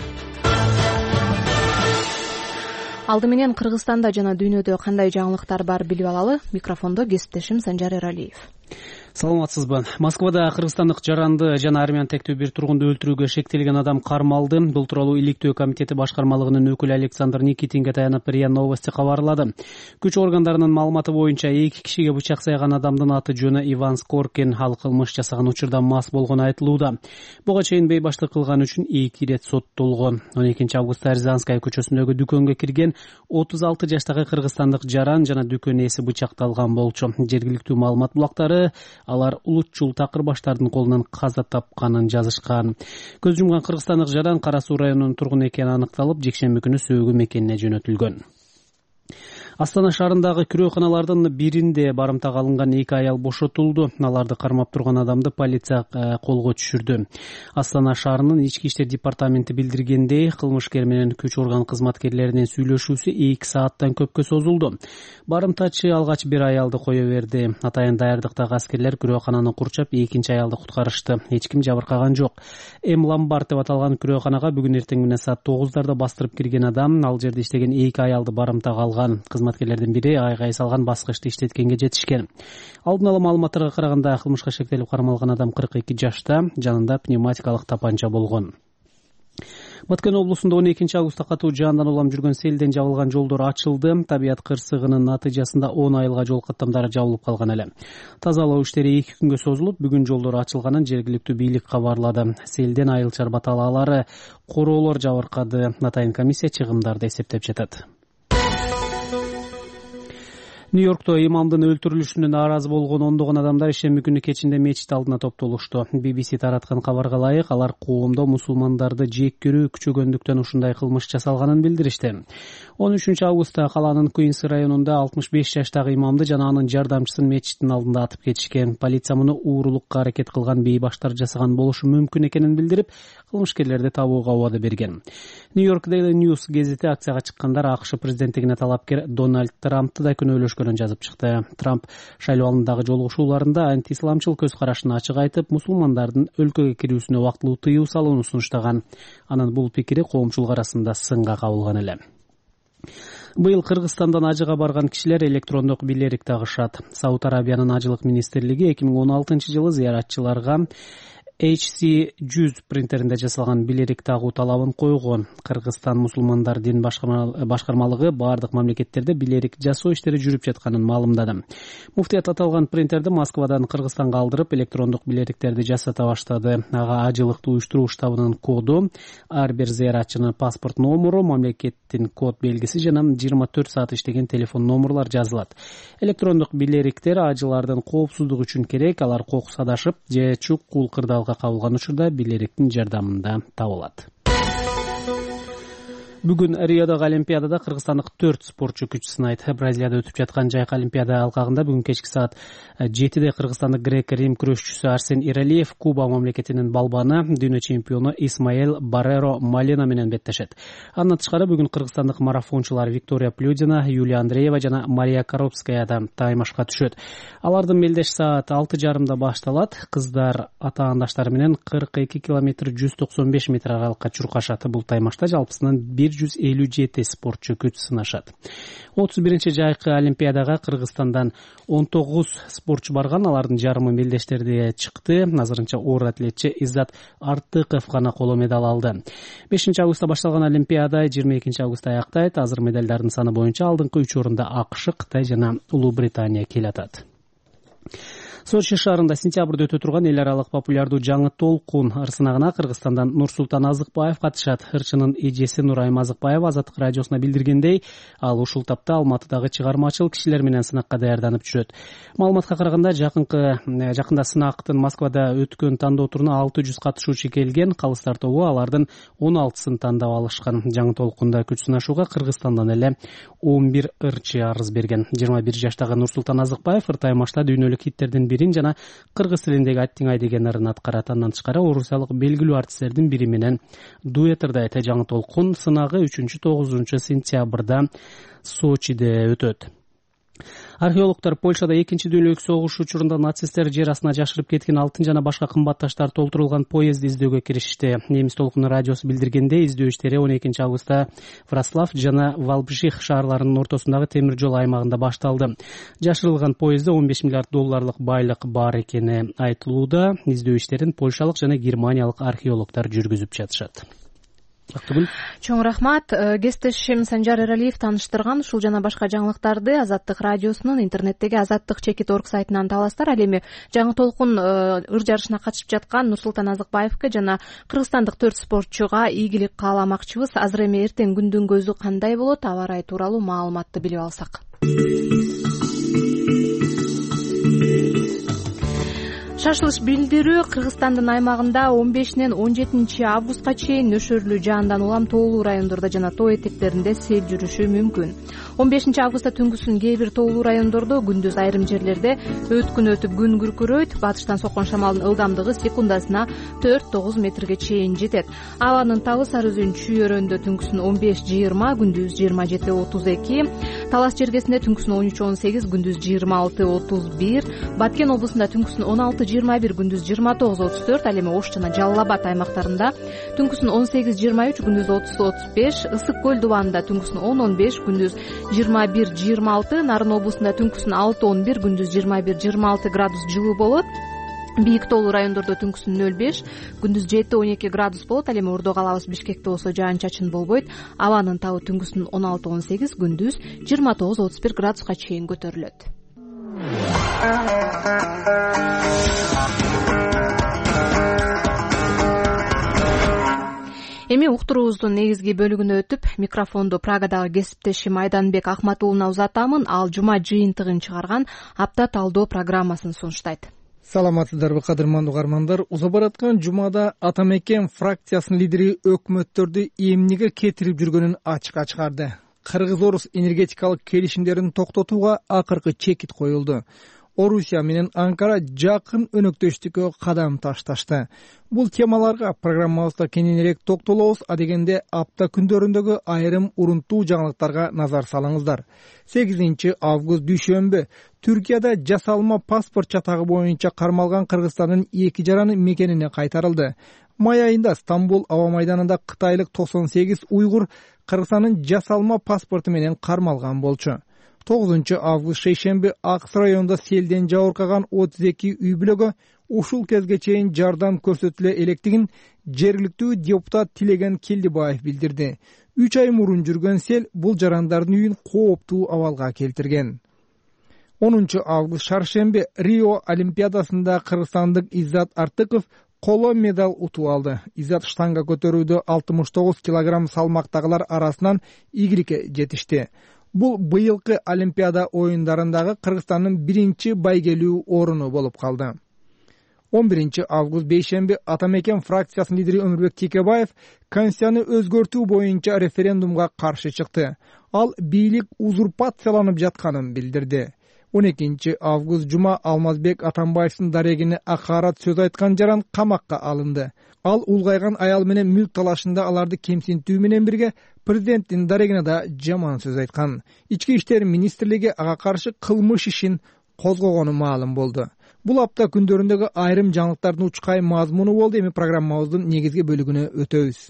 Алды менен Кыргызстанда жана дүйнөдө кандай жаңылыктар бар билип алалы. Микрофондо кесиптешим Санжар Эралиев. Саламатсызбы? Москвада кыргызстандык жаранды жана армян тектүү бир тургунду өлтүрүүгө шектелген адам кармалды. Бул тууралуу иликтөө комитети башкармалыгынын өкүлү Александр Никитинге таянып РИА Новости кабарлады. Күч органдарынын маалыматы боюнча 2 кишиге бычак сайган адамдын аты жөнү Иван Скоркин. Ал кылмыш жасаган учурда мас болгону айтылууда. Буга чейин бейбаштык кылган үчүн 2 ирет соттолгон. 12 августта Рязанская көчөсүндөгү дүкөнгө кирген 36 жаштагы кыргызстандык жаран жана дүкөн ээси бычакталган болчу. Жергиликтүү маалымат булактары алар улутчул такыр баштардын колунан каза тапканын жазышкан. Көз жумган кыргызстандык жаран Кара Суу районунун тургуну экени аныкталып, жекшемби күнү сөөгү мекенине жөнөтүлгөн. Астана шаарындагы күрөканалардын биринде барымтага алынган 2 аял бошотулду. Аларды кармап турган адамды полиция колго түшүрдү. Астана шаарынын ички иштер департаменти билдиргендей, кылмышкер менен күч орган кызматкерлеринин сүйлөшүүсү 2 сааттан көпкө созулду. Барымтачы алгач бир аялды кое берди. Атайын даярдыктагы аскерлер күрөкананы курчап, экинчи аялды куткарышты. Эч ким жабыркаган жок. Ламбард деп аталган күрөканага бүгүн эртең менен саат 9:00 бастырып кирген адам ал жерде иштеген 2 аялды барымтага алган. Кызматкерлердин бири айгай салган баскычты иштеткенге жетишкен. Алдын ала маалыматтарга караганда кылмышка шектелип кармалган адам 42 жашта, жанында пневматикалык тапанча болгон. Баткен облусунда 12 августта катуу жаандан улам жүргөн селден жабылган жолдор ачылды. Табият кырсыгынын натыйжасында 10 айылга жол каттамдары жабылып калган эле. Тазалоо иштери 2 күнгө созулуп, бүгүн жолдор ачылганын жергиликтүү бийлик кабарлады. Селден айыл-чар баталаалары, короолор жабыркады. Атайын комиссия чыгымдарды эсептеп жатат. Нью-Йоркто имамдын өлтүрүлүшүнө нааразы болгон ондогон адамдар ишемби күнү кечинде мечит алдына топтолушту. BBC тараткан кабарга ылайык, алар коомдо мусулмандарды жек көрүү күчөгөндүктөн ушундай кылмыш жасалганын билдиришти. 13 августта калаанын Куинс районунда 65 жаштагы имамды жана анын жардамчысын мечиттин алдында атып кетишкен. Полиция муну уурулукка аракет кылган бейбаштар жасаган болушу мүмкүн экенин билдирип, кылмышкерлерди табууга убада берген. Нью-Йорк Daily News гезити акцияга чыккандар АКШ президенттигине талапкер Дональд Трампты да күнөөлөшкөнүн жазып чыкты. Трамп шайлоо алдындагы жолугушууларында антисламчыл көз карашын ачык айтып, мусулмандардын өлкөгө кирүүсүнө убактылуу тыюу салууну сунуштаган. Анын бул пикири коомчулук арасында сынга кабылган эле. Быйыл Кыргызстандан ажыга барган кишилер электрондук билерик тагышат. Сауд Арабиянын ажылык министрлиги 2016-жылы зыяратчыларга HC100 принтеринде жасалган билерик тагуу талабын койгон. Кыргызстан мусулмандар дин башкармалыгы бардык мамлекеттерде билерик жасоо иштери жүрүп жатканын маалымдады. Муфтият аталган принтерди Москвадан Кыргызстанга алдырып, электрондук билериктерди жасата баштады. Ага ажылыктуу уюштуруу штабынын коду, ар бир зыяратчынын паспорт номуру, мамлекеттин код белгиси жана 24 саат иштеген телефон номурлар жазылат. Электрондук билериктер ажылардын коопсуздугу үчүн керек, алар кокус адашып же чук кул кырдаалга кабылган учурда билериктин жардамында табылат. Бүгүн Риодогу Олимпиадада кыргызстандык 4 спортчу күч сынайт. Бразилияда өтүп жаткан жайкы Олимпиада алкагында бүгүн кечки саат 7-де кыргызстандык грек-рим күрөшчүсү Арсен Иралиев Куба мамлекетинин балбаны дүйнө чемпиону Исмаэл Барреро Малена менен беттешет. Андан тышкары бүгүн кыргызстандык марафончулар Виктория Плюдина, Юлия Андреева жана Мария Коробская да таймашка түшөт. Алардын мелдеш саат 6:30 башталат. Кыздар атаандаштары менен 42 км 195 метр аралыкка чуркашат. Бул таймашта жалпысынан 157 спортчу күч сынашат. 31 жайкы Олимпиадага Кыргызстандан 19 спортчу барган, алардын жарымы мелдештерде чыкты. Азырынча оор атлетчи Иззат Артыков гана коло медаль алды. 5 августта башталган Олимпиада 22 августта аяктайт. Азыр медалдардын саны боюнча алдыңкы 3 орунда АКШ, Кытай жана Улуу Британия келатат. Сочи шаарында сентябрда өтө турган эл аралык популярдуу жаңы толкун ырсынагына Кыргызстандан Нурсултан Азыкбаев катышат. Ырчынын эжеси Нурайым Азыкбаева Азаттык радиосуна билдиргендей, ал ушул тапта Алматыдагы чыгармачыл кишилер менен сынакка даярданып жүрөт. Маалыматка караганда жакында сынактын Москвада өткөн тандоо туруна 600 катышуучу келген. Калыстар тобу алардын 16сын тандап алышкан. Жаңы толкунда күч сынашууга Кыргызстандан эле 11 ырчы арыз берген. 21 жаштагы Нурсултан Азыкбаев ыртаймашта дүйнөлүк хиттердин бирин жана кыргыз тилиндеги Аттиңай деген ырын аткарат. Андан тышкары орусиялык белгилүү артисттердин бири менен дуэт ырдайт. Жаңы толкун сынагы 3-9 сентябрда Сочиде өтөт. Археологдор Польшада 2 дүйнөлүк согуш учурунда нацисттер жер астына жашырып кеткен алтын жана башка кымбат таштар толтурулган поездди издөөгө киришти. Немис толкуну радиосу билдиргендей, издөө иштери 12 августта Вроцлав жана Валбжих шаарларынын ортосундагы темир жол аймагында башталды. Жашырылган поездде 15 миллиард долларлык байлык бар экени айтылууда. Издөө иштерин польшалык жана германиялык археологдор жүргүзүп жатышат. Чоң рахмат. Кесиптешим Санжар Эралиев тааныштырган ушул жана башка жаңылыктарды Азаттык радиосунун интернеттеги azattik.org сайтынан табасыздар. Ал эми жаңы толкун ыр жарышына катышып жаткан Нурсултан Азыкбаевке жана кыргызстандык 4 спортчуга ийгилик кааламакчыбыз. Азыр эми эртең күндүн көзү кандай болот, аба ырайы тууралуу маалыматты билип алсак. Шашылыш билдирүү Кыргызстандын аймагында 15-17 августка чейин нөшөрлүү жаандан улам тоолуу райондордо жана тоо этектеринде сел жүрүшү мүмкүн. 15 августта түнгүсүн кээ бир тоолуу райондордо, күндүз айрым жерлерде өткүн өтүп күн күркүрөйт. Батыштан соккон шамалдын ылдамдыгы секундасына 4-9 метрге чейин жетет. Абанын табы Сары Өзөн чүйөрөндө түнгүсүн 15-20, күндүз 27-32, Талас жергесинде түнгүсүн 13-18, күндүз 26-31, Баткен облусунда түнгүсүн 16-21, күндүз 29-34, ал эми Ош жана Жалал Абад аймактарында түнгүсүн 18-23, күндүз 30-35, Ысык көл дубанында түнгүсүн 10-15, күндүз 21-26, Нарын облусунда түнгүсүн 6-11, күндүз 21-26 градус жылуу болот. Бийик тоолуу райондордо түнгүсүн 0-5, күндүз 7-12 градус болот. Ал эми Ордо калабыз Бишкекте болсо жаан-чачын болбойт. Абанын табы түнгүсүн 16-18, күндүз 29-31 градуска чейин көтөрүлөт. Эми уктуруубуздун негизги бөлүгүнө өтүп, микрофонду Прагадагы кесиптешим Айданбек Акматуулуна узатамын. Ал жума жыйынтыгын чыгарган апта талдоо программасын сунуштайт. Саламатсыздарбы, кадырмандуу угармандар. Уза бараткан жумада Ата Мекен фракциясынын лидери өкмөттөрдү эмнеге кетирип жүргөнүн ачыкка чыгарды. Кыргыз-орус энергетикалык келишимдерин токтотууга акыркы чекит коюлду. Орусия менен Анкара жакын өнөктөштүккө кадам ташташты. Бул темаларга программабызда кененирээк токтолобуз, адегенде апта күндөрүндөгү айрым урунтуу жаңылыктарга назар салыңыздар. 8 август дүйшөмбү Түркияда жасалма паспорт чатагы боюнча кармалган Кыргызстандын 2 жараны мекенине кайтарылды. Май айында Стамбул аба майданында кытайлык 98 уйгур Кыргызстандын жасалма паспорту менен кармалган болчу. 9 август шейшемби Акс районунда селден жабыркаган 32 үй бүлөгө ушул кезге чейин жардам көрсөтүлө электигин жергиликтүү депутат Тилеген Келдибаев билдирди. 3 ай мурун жүргөн сел бул жарандардын үйүн кооптуу абалга келтирген. 10 август шаршемби Рио Олимпиадасында кыргызстандык Иззат Артыков коло медаль утуп алды. Иззат штанга көтөрүүдө 69 килограмм салмактагылар арасынан ийгиликке жетишти. Бул быйылкы Олимпиада оюндарындагы Кыргызстандын биринчи байгелүү оруну болуп калды. 11-август бейшемби Ата Мекен фракциясынын лидери Өмүрбек Текебаев Конституцияны өзгөртүү боюнча референдумга каршы чыкты. Ал бийлик узурпацияланып жатканын билдирди. 12-август жума Алмазбек Атамбаевдин дарегине акарат сөз айткан жаран камакка алынды. Ал улгайган аял менен мүлк талашында аларды кемсинтүү менен бирге президенттин дарегине да жаман сөз айткан. Ички иштер министрлиги ага каршы кылмыш ишин козгогону маалым болду. Бул апта күндөрүндөгү айрым жаңылыктардын учкай мазмуну болду. Эми программабыздын негизги бөлүгүнө өтөбүз.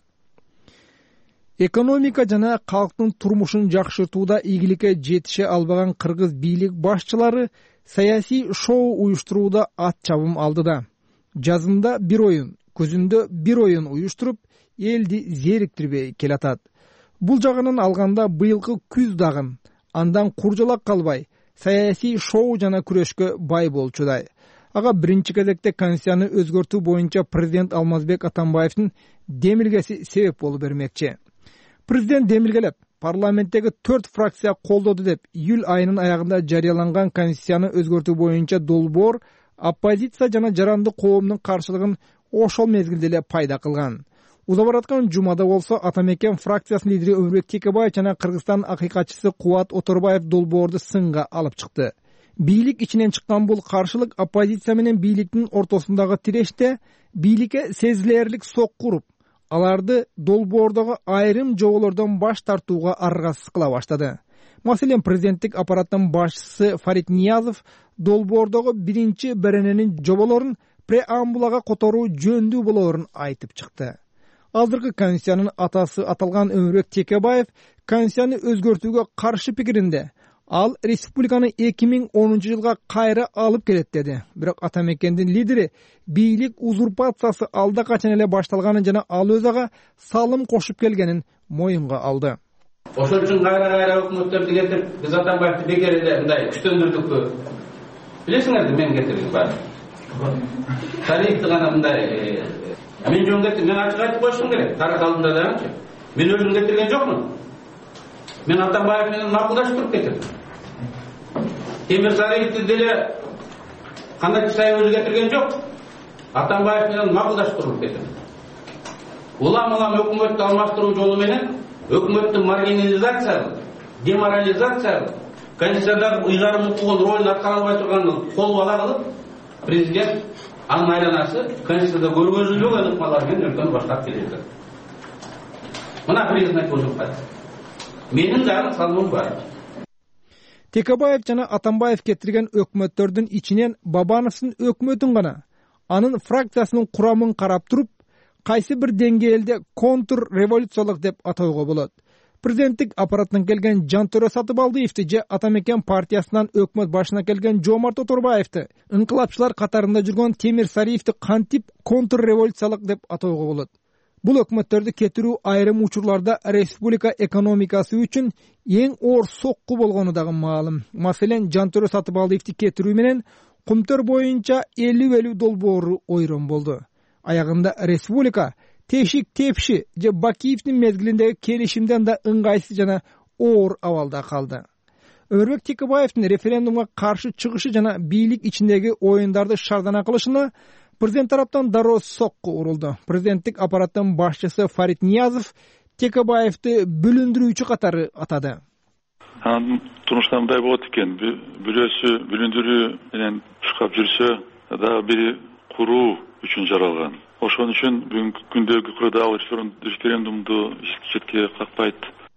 Экономика жана калктын турмушун жакшыртууда ийгиликке жетише албаган кыргыз бийлик башчылары саясий шоу уюштурууда ат чабым алды да. Жазында бир оюн, күзүндө бир оюн уюштуруп, элди зериктирбей келатат. Бул жагынан алганда быйылкы күз дагы андан куржалак калбай саясий шоу жана күрөшкө бай болчудай. Ага биринчи кезекте Конституцияны өзгөртүү боюнча президент Алмазбек Атамбаевдин демилгеси себеп болуп бермекчи. Президент демилгелеп, парламенттеги 4 фракция колдоду деп июль айынын аягында жарыяланган Конституцияны өзгөртүү боюнча долбоор оппозиция жана жарандык коомдун каршылыгын ошол мезгилде эле пайда кылган. Уза бараткан жумада болсо Ата Мекен фракциясынын лидери Өмүрбек Текебаев жана Кыргызстан акыйкатчысы Кубат Оторбаев долбоорду сынга алып чыкты. Бийлик ичинен чыккан бул каршылык оппозиция менен бийликтин ортосундагы тиреште бийликке сезилерлик сокку уруп, аларды долбоордогу айрым жоболордон баш тартууга аргасыз кыла баштады. Маселен, президенттик аппараттын башчысы Фарид Ниязов долбоордогу биринчи берененин жоболорун преамбулага которуу жөндүү болоорун айтып чыкты. Азыркы Конституциянын атасы аталган Өмүрбек Текебаев Конституцияны өзгөртүүгө каршы пикиринде. Ал республиканы 2010 жылга кайра алып келет деди. Бирок Ата Мекендин лидери бийлик узурпациясы алда качан эле башталганын жана ал өз ага салым кошуп келгенин моюнга алды. Ошол үчүн кайра өкмөттөрдү кетирип, биз Атамбаевди бекер эле мындай күчтөндүрдүкпү? Билесиңерби мен кетирдим баары. Тарихты гана мындай мен жөн кетирдим, мен ачык айтып коюшум керек. Тарих алдында дагычы. Мен өзүм кетирген жокмун. Мен Атамбаев менен макулдаштырып кетирдим. Темир Сариевди деле кандай Исаев өзү кетирген жок. Атамбаев менен макулдаштырып кетирдим. Улам өкмөттү алмаштыруу жолу менен өкмөттүн маргинализациялык, деморализациялык, Конституциядагы ыйгарым укугун ролун аткара албай турганын кол бала кылып, президент анын айланасы Конституцияда көргөзүлбөгөн ыкмалар менен өлкөнү баштап келет. Мына признак узурпация. Менин дагы салымым бар. Текебаев жана Атамбаев кетирген өкмөттөрдүн ичинен Бабановдун өкмөтүн гана, анын фракциясынын курамын карап туруп, кайсы бир деңгээлде контрреволюциялык деп атоого болот. Президенттик аппараттан келген Жантөрө Сатыбалдиевди же Ата Мекен партиясынан өкмөт башына келген Жомарт Оторбаевди, ыңкылапчылар катарында жүргөн Темир Сариевди кантип контрреволюциялык деп атоого болот. Бул өкмөттөрдү кетирүү айрым учурларда республика экономикасы үчүн эң оор сокку болгону дагы маалым. Маселен, Жантөрө Сатыбалдиевди кетирүү менен Кумтөр боюнча 50 долбоору ойрон болду. Аягында республика тешик тепши же Бакиевдин мезгилиндеги келишимден да ыңгайсыз жана оор абалда калды. Өмүрбек Текебаевдин референдумга каршы чыгышы жана бийлик ичиндеги оюндарды шардана кылышына президент тараптан дароо сокку урулду. Президенттик аппараттын башчысы Фарид Ниязов Текебаевди бүлүндүрүүчү катары атады. Турмушта мындай болот экен, бирөөсү бүлүндүрүү менен чуркап жүрсө, дагы бири куруу үчүн жаралган. Ошон үчүн бүгүнкү күндөгү референдумду четке какпайт.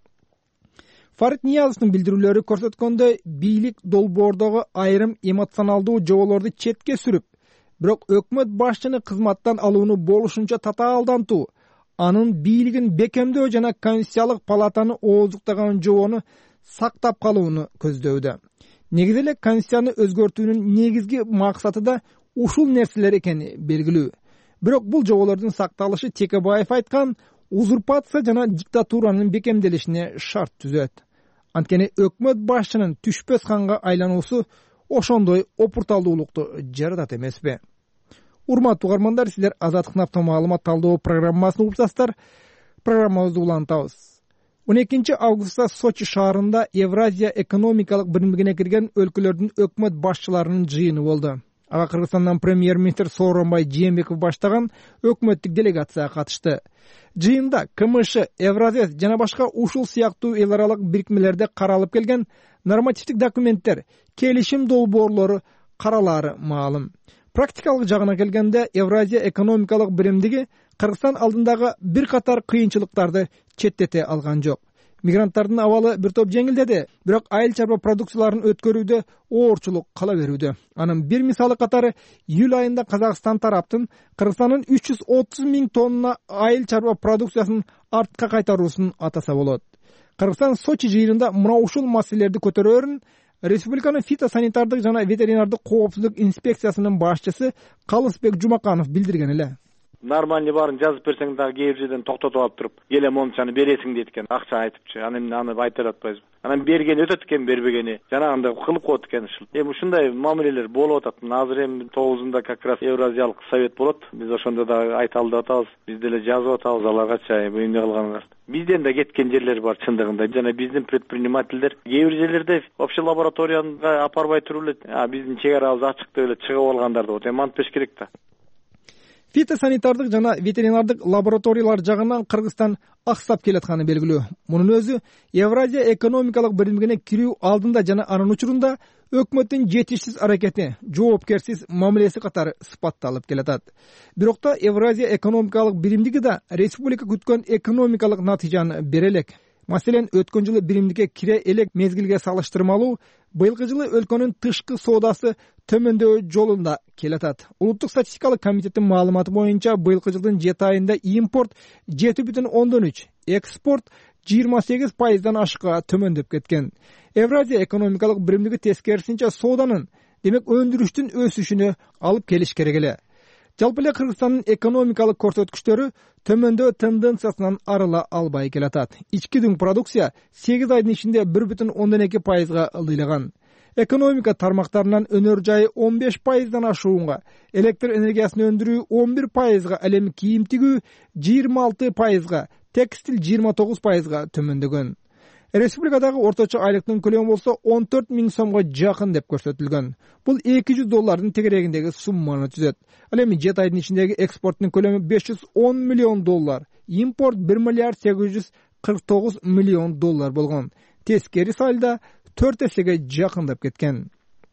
Фарид Ниязовдун билдирүүлөрү көрсөткөндөй, бийлик долбоордогу айрым эмоционалдуу жоболорду четке сүрүп, бирок өкмөт башчыны кызматтан алууну болушунча татаалдантуу, анын бийлигин бекемдөө жана Конституциялык палатаны ооздуктаган жобону сактап калууну көздөдө. Негизи эле Конституцияны өзгөртүүнүн негизги максаты да ушул нерселер экени белгилүү. Бирок бул жоболордун сакталышы Текебаев айткан узурпация жана диктатуранын бекемделишине шарт түзөт. Анткени өкмөт башчынын түшпөс канга айлануусу ошондой опурталдуулукту жаратат эмеспи? Урматтуу угармандар, сиздер Азаттык наптоо маалымат талдоо программасын угуп программабызды улантабыз. 12 августта Сочи шаарында Евразия экономикалык биримдигине кирген өлкөлөрдүн өкмөт башчыларынын жыйыны болду. ага Кыргызстандан премьер-министр Сооронбай Жээнбеков баштаган өкмөттүк делегация катышты. Жыйында КМШ, Евразес жана башка ушул сыяктуу эл аралык бирикмелерде каралып келген нормативдик документтер, келишим долбоорлору каралаары маалым. Практикалык жагына келгенде Евразия экономикалык биримдиги Кыргызстан алдындагы бир катар кыйынчылыктарды четтете алган жок. Мигранттардын абалы бир топ жеңилдеди, бирок айыл чарба продукцияларын өткөрүүдө оорчулук кала берүүдө. Анын бир мисалы катары июль айында Казакстан тараптын Кыргызстандын 330 000 тонна айыл чарба продукциясын артка кайтаруусун атаса болот. Кыргызстан Сочи жыйынында мына ушул маселелерди көтөрөөрүн Республиканын фитосанитардык жана ветеринардык коопсуздук инспекциясынын башчысы Калысбек Жумаканов билдирген эле. Нормальный баарын жазып берсең дагы кээ бир жерден токтотуп алып туруп, келе мончаны бересиң дейт экен, акча айтыпчы. Анан аны айта атпайбыз. Анан берген өтөт экен, бербегени жанагындай кылып коет экен ушул. Эми ушундай мамилелер болуп атат. Азыр эми 9-ында как раз Евразиялык совет болот. Биз ошондо да айталы деп атабыз. Биз деле жазып атабыз аларгача эмне кылганын. Бизден да кеткен жерлер бар чындыгында. Жана биздин предпринимательдер кээ бир жерлерде общий лабораторияга апарбай туруп эле, биздин чек арабыз ачык деп эле чыгып алгандар болот. Эми антпеш керек да. Фитосанитардык жана ветеринардык лабораториялар жагынан Кыргызстан аксап келатканы белгилүү. Мунун өзү Евразия экономикалык биримдигине кирүү алдында жана анын учурунда өкмөттүн жетишсиз аракети, жоопкерсиз мамилеси катары сыпатталып келатат. Бирок да Евразия экономикалык биримдиги да республика күткөн экономикалык натыйжаны бере элек. Маселен, өткөн жылы биримдикке кире элек мезгилге салыштырмалуу быйылкы жылы өлкөнүн тышкы соодасы төмөндөө жолунда келатат. Улуттук статистикалык комитеттин маалыматы боюнча быйылкы жылдын 7 айында импорт 7,3, экспорт 28% ашыкка төмөндөп кеткен. Евразия экономикалык биримдиги тескерисинче сооданын, демек өндүрүштүн өсүшүнө алып келиш керек эле. Жалпы эле Кыргызстандын экономикалык көрсөткүчтөрү төмөндөө тенденциясынан арыла албай келатат. Ички дүң продукция 8 айдын ичинде 1,2%га ылдыйлаган. Экономика тармактарынан өнөр жайы 15%дан ашуунга, электр энергиясын өндүрүү 11%га, ал эми кийим тигүү 26%га, текстил 29%га төмөндөгөн. Республикадагы орточо айлыктын көлөмү болсо 14 000 сомго жакын деп көрсөтүлгөн. Бул $200 тегерегиндеги сумманы түзөт. Ал эми 7 айдын ичиндеги экспорттун көлөмү $510 миллион, импорт $1,449 миллион болгон. Тескери салда 4 эсеге жакындап кеткен.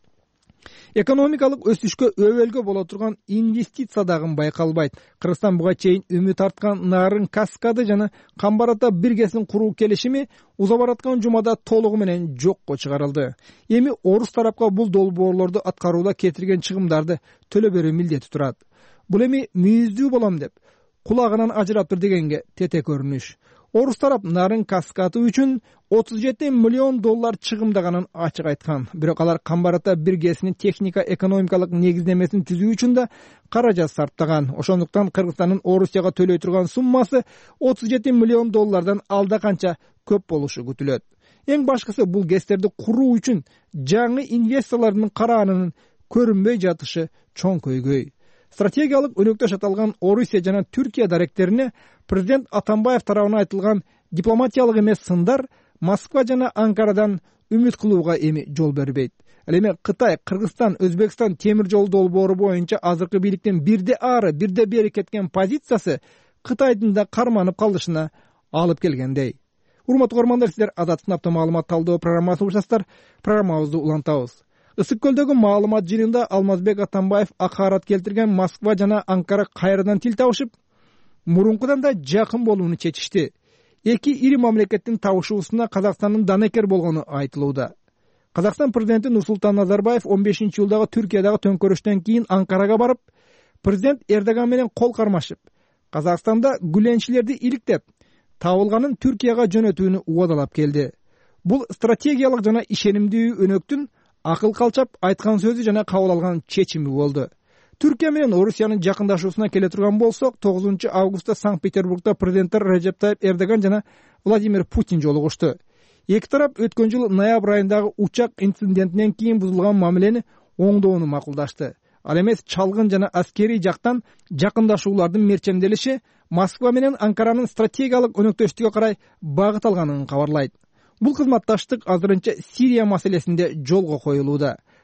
Экономикалык өсүшкө өбөлгө боло турган инвестиция дагы байкалбайт. Кыргызстан буга чейин үмүт арткан нарын каскады жана Камбарата биргесин куруу келишими уза бараткан жумада толугу менен жокко чыгарылды. Эми орус тарапка бул долбоорлорду аткарууда кетирген чыгымдарды төлөп берүү милдети турат. Бул эми мүйүздүү болом деп кулагынан ажыратыр дегенге тете көрүнүш. Орус тарап нарын каскаты үчүн $37 миллион чыгымдаганын ачык айткан. Бирок алар Камбарата биргесинин техника экономикалык негиздемесин түзүү үчүн да каражат сарптаган. Ошондуктан Кыргызстандын Орусияга төлөй турган суммасы $37 миллион алда канча көп болушу күтүлөт. Эң башкысы бул гэстерди куруу үчүн жаңы инвесторлордун караанынын көрүнбөй жатышы чоң көйгөй. Стратегиялык өнөктөш аталган Орусия жана Түркия даректерине президент Атамбаев тарабынан айтылган дипломатиялык эмес сындар Москва жана Анкарадан үмүт кылууга эми жол бербейт. Ал эми Кытай, Кыргызстан, Өзбекстан темир жол долбоору боюнча азыркы бийликтин бирде ары, бирде бери кеткен позициясы Кытайдын да карманып калышына алып келгендей. Урматтуу көрөрмандар, сиздер Азаттык апта маалымат талдоо программасын угушасыздар. Программабызды улантабыз. Ысык көлдөгү маалымат жыйынында Алмазбек Атамбаев акарат келтирген Москва жана Анкара кайрадан тил табышып, мурункудан да жакын болууну чечишти. Эки ири мамлекеттин табышуусуна Казакстандын данекер болгону айтылууда. Казакстан президенти Нурсултан Назарбаев 15-жылдагы Түркиядагы төңкөрүштөн кийин Анкарага барып, президент Эрдоган менен кол кармашып, Казакстанда гүленчилерди иликтеп, табылганын Түркияга жөнөтүүнү убадалап келди. Бул стратегиялык жана ишенимдүү өнөктүн акыл калчап айткан сөзү жана кабыл алган чечими болду. Түркия менен Орусиянын жакындашуусуна келе турган болсок, 9 августта Санкт-Петербургда президенттер Режеп Тайип Эрдоган жана Владимир Путин жолугушту. Эки тарап өткөн жыл ноябрь айындагы учак инцидентинен кийин бузулган мамилени оңдоону макулдашты. Ал эмес чалгын жана аскерий жактан жакындашуулардын мерчемделиши Москва менен Анкаранын стратегиялык өнөктөштүгү карай багыт алганын кабарлайт. Бул кызматташтык азырынча Сирия маселесинде жолго коюлууда.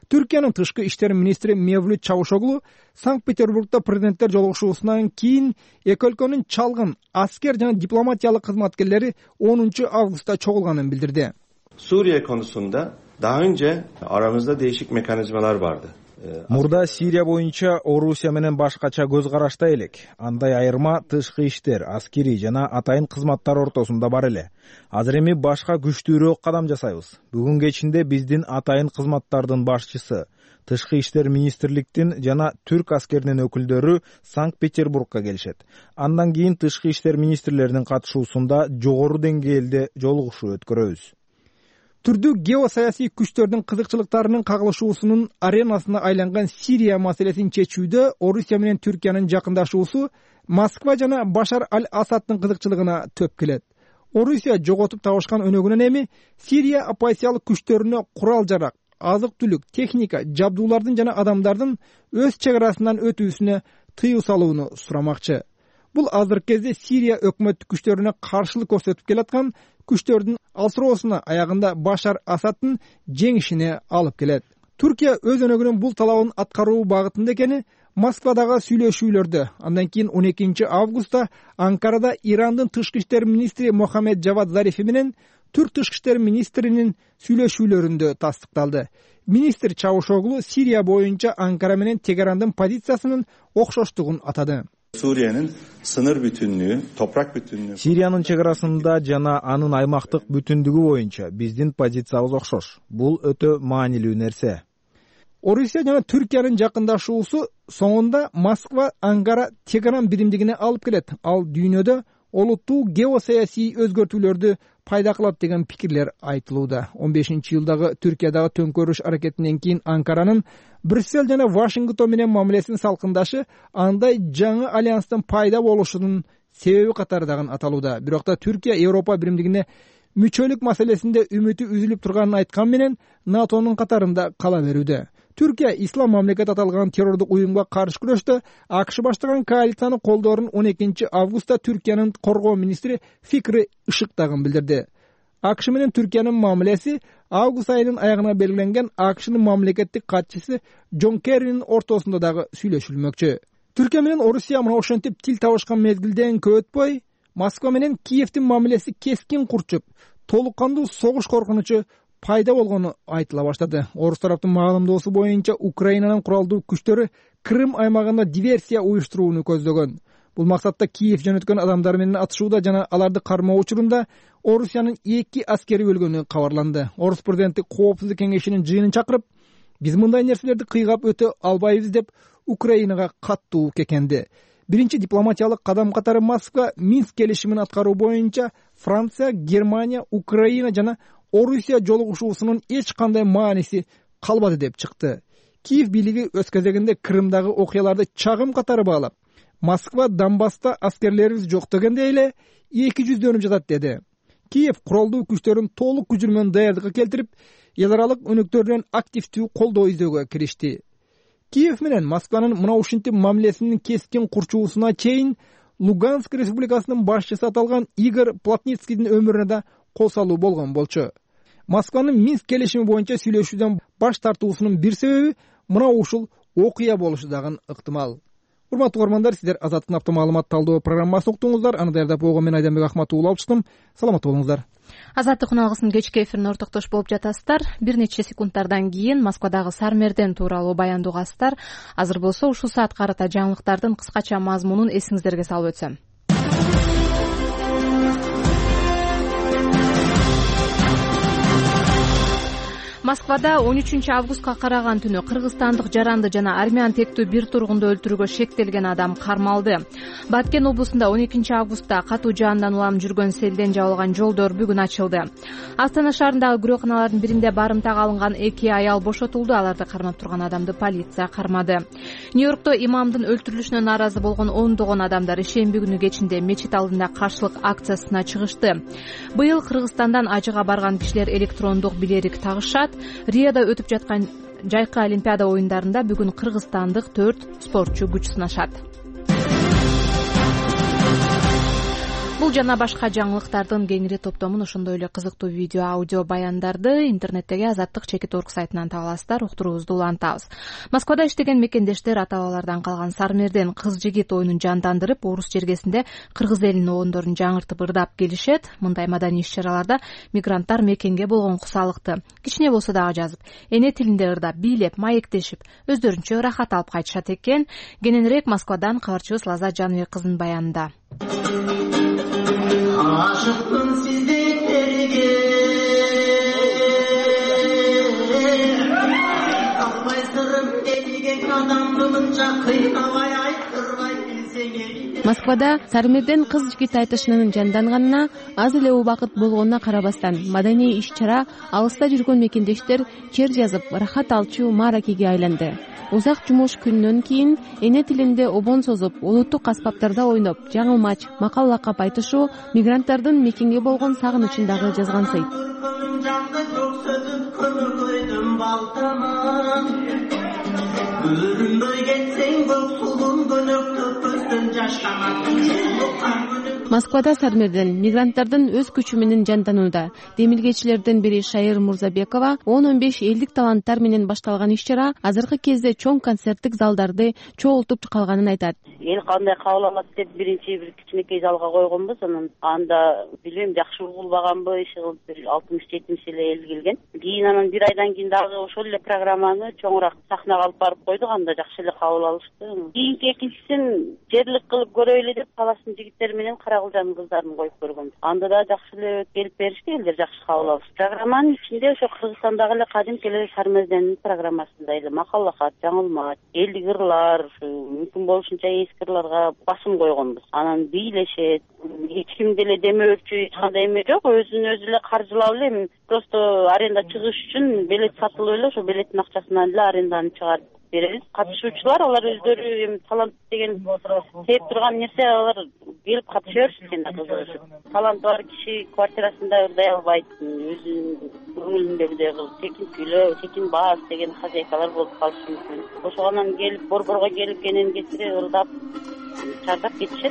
Түркиянын тышкы иштер министри Мевлют Чавушоглу Санкт-Петербургда президенттер жолугушуусунан кийин эки өлкөнүн чалгын аскер жана дипломатиялык кызматкерлери 10 августта чогулганын билдирди. Suriye konusunda daha önce aramızda değişik mekanizmalar vardı. Мурда Сирия боюнча Орусия менен башкача көз карашта элек. Андай айырма тышкы иштер, аскери жана атайын кызматтар ортосунда бар эле. Азыр эми башка күчтүүрөөк кадам жасайбыз. Бүгүнкү ичинде биздин атайын кызматтардын башчысы, тышкы иштер министрликтин жана түрк аскеринин өкүлдөрү Санкт-Петербургка келишет. Андан кийин тышкы иштер министрлеринин катышуусунда жогору деңгээлде жолугушуу өткөрөбүз. Түрдүү геосаясий күчтөрдүн кызыкчылыктарынын кагылышуусунун аренасына айланган Сирия маселесин чечүүдө Орусия менен Түркиянын жакындашуусу Москва жана Башар аль-Асаддын кызыкчылыгына төп келет. Орусия жоготуп табышкан өнөгүнөн эми Сирия оппозициялык күчтөрүнө курал-жарак, азык-түлүк, техника, жабдуулардын жана адамдардын өз чек арасынан өтүүсүнө тыюу салууну сурамакчы. Бул азыркы кезде Сирия өкмөттүк күчтөрүнө каршылык көрсөтүп келаткан күчтөрдүн алсыроосуна аягында Башар Асаддын жеңишине алып келет. Түркия өз өнөгүнүн бул талабын аткаруу багытында экени Москвадагы сүйлөшүүлөрдө, андан кийин 12 августта Анкарада Ирандын тышкы иштер министри Мохаммед Жавад Зарифи менен Түрк тышкы иштер министринин сүйлөшүүлөрүндө тастыкталды. Министр Чавушоглу Сирия боюнча Анкара менен Тегерандын позициясынын окшоштугун атады. Suriye'nin sınır bütünlüğü, toprak bütünlüğü. Сириянын чек арасында жана анын аймактык бүтүндүгү боюнча биздин позициябыз окшош. Бул өтө маанилүү нерсе. Орусия жана Түркиянын жакындашуусу соңунда Москва, Анкара, Тегеран биримдигине алып келет. Ал дүйнөдө олуттуу геосаясий өзгөртүүлөрдү пайда кылат деген пикирлер айтылууда. 15-жылдагы Түркиядагы төңкөрүш аракетинен кийин Анкаранын Брюссель жана Вашингтон менен мамилесин салкындашы андай жаңы альянстын пайда болушунун себеби катарындагы аталууда. Бирок да Түркия Европа биримдигине мүчөлүк маселесинде үмүтү үзүлүп турганын айткан менен НАТОнун катарында кала берүүдө. Түркия ислам мамлекет аталган террордук уюмга каршы күрөштө АКШ баштаган коалицияны колдоорун 12 августта Түркиянын коргоо министри Фикри Ишыктагын билдирди. АКШ менен Түркиянын мамилеси август айынын аягына белгиленген АКШнын мамлекеттик катчысы Джон Керринин ортосунда дагы сүйлөшүлмөкчү. Түркия менен Орусия мына ошентип тил табышкан мезгилден көп өтпөй Москва менен Киевдин мамилеси кескин курчуп, толук кандуу согуш коркунучу пайда болгону айтыла баштады. Орус тараптын маалымдоосу боюнча Украинанын куралдуу күчтөрү Крым аймагында диверсия уюштурууну көздөгөн. Бул максатта Киев жөнөткөн адамдар менен атышууда жана аларды кармоо учурунда Орусиянын 2 аскери өлгөнү кабарланды. Орус президенти Коопсуздук кеңешинин жыйынын чакырып, биз мындай нерселерди кыйгап өтө албайбыз деп Украинага каттуу кекенди. Биринчи дипломатиялык кадам катары Москва Минск келишимин аткаруу боюнча Франция, Германия, Украина жана Орусия жолугушуусунун эч кандай мааниси калбады деп чыкты. Киев бийлиги өз кезегинде Крымдагы окуяларды чагым катары баалап, Москва Донбасста аскерлерибиз жок дегенде эле 200 жатат деди. Киев куралдуу күчтөрүн толук күчү менен даярдыкка келтирип, эл аралык өнөктөрдөн активдүү колдоо издөөгө киришти. Киев менен Москванын мына ушинтип мамилесинин кескин курчуусуна чейин Луганск республикасынын башчысы аталган Игорь Плотницкийдин өмүрүнө да кол салуу болгон болчу. Москванын Минск келишими боюнча сүйлөшүүдөн баш тартуусунун бир себеби мына ушул окуя болушу дагы ыктымал. Урматтуу угармандар, сиздер Азаттын автомаалымат талдоо программасын уктуңуздар. Аны даярдап койгон мен Айданбек Ахматуулла алчтым. Саламатта болуңуздар. Азаттык уналгысынын кечки эфирине ортоктош болуп жатасыздар. Бир нече секундтардан кийин Москвадагы Сармерден тууралуу баяндоо угасыздар. Азыр болсо ушул саат карата жаңылыктардын кыскача мазмунун эсиңиздерге салып өтсөм. Москвада 13 августка караган түнү кыргызстандык жаранды жана армян тектүү бир тургунду өлтүрүүгө шектелген адам кармалды. Баткен облусунда 12 августта катуу жаандан улам жүргөн селден жабылган жолдор бүгүн ачылды. Астана шаарындагы күрөканалардын биринде барымтага алынган 2 аял бошотулду. Аларды кармап турган адамды полиция кармады. Нью-Йоркто имамдын өлтүрүлүшүнө нааразы болгон ондогон адамдар ишемби күнү кечинде мечит алдында каршылык акциясына чыгышты. Быйыл Кыргызстандан ажыга барган кишилер электрондук билерик тагышат. Риода өтүп жаткан жайкы Олимпиада оюндарында бүгүн кыргызстандык 4 спортчу күч сынашат. Бул жана башка жаңылыктардын кеңири топтомун ошондой эле кызыктуу видео аудио баяндарды интернеттеги Азаттык чекит орг сайтынан таба аласыздар. Уктуруубузду улантабыз. Москвада иштеген мекендештер ата-бабалардан калган Сармерден кыз-жигит оюнун жандандырып, орус жергесинде кыргыз элинин обондорун жаңыртып ырдап келишет. Мындай маданий иш-чараларда мигранттар мекенге болгон кусалыкты кичине болсо дагы жазып, эне тилинде ырдап, бийлеп, маектешип, өздөрүнчө рахат алып кайтышат экен. Кененирээк Москвадан кабарчыбыз Лаззат Жаныбек кызынын баянында. Aşıktım sizliklerge Kalmay sırrım dedigen adam kılınca kıynavay aytırvay bilsenge. Москвада Сармерден кыз-жигит айтышынын жанданганына аз эле убакыт болгонуна карабастан маданий иш-чара алыста жүргөн мекендештер чер жазып рахат алчу мааракеге айланды. Узак жумуш күнүнөн кийин эне тилинде обон созуп, улуттук аспаптарда ойноп, жаңылмач, макал лакап айтышуу мигранттардын мекенге болгон сагынычын дагы жазгансый. Москвада Сармерден мигранттардын өз күчү менен жанданууда. Демилгечилердин бири Шайыр Мурзабекова 10-15 элдик таланттар менен башталган иш-чара азыркы кезде чоң концерттик залдарды чогултуп калганын айтат. Эл кандай кабыл алат деп биринчи бир кичинекей залга койгонбуз. Анан анда билбейм жакшы угулбаганбы, иши кылып бир 60-70 эле эл келген. Кийин анан бир айдан кийин дагы ошол эле программаны чоңураак сахнага алып барып койдук. Анда жакшы эле кабыл алышты. Кийинки экинчисин жерлик кылып көрөйлү деп Таластын жигиттери менен Каракылжанын кыздарын коюп көргөнбүз. Анда да жакшы эле келип беришти, элдер жакшы кабыл алышты. Программанын ичинде ошо Кыргызстандагы эле кадимки эле Сармерденин программасында эле макал лакат, жаңылмач, элдик ырлар, мүмкүн болушунча эски ырларга басым койгонбуз. Анан бийлешет, эч ким деле демөөрчү эч кандай эме жок, өзүн өзү эле каржылап эле просто аренда чыгыш үчүн билет сатылып эле ошо билеттин акчасынан эле аренданы чыгарып беребиз. Катышуучулар алар өздөрү эми талант деген сеп турган нерсе, алар келип катыша беришкен да кызыгышып. Таланты бар киши квартирасында ырдай албайт, өзүнүн көңүлүндөгүдөй кылып текин күйлөө, текин баас деген хозяйкалар болуп калышы мүмкүн. Ошондон келип борборго келип кенен кетири ырдап чардап кетишет.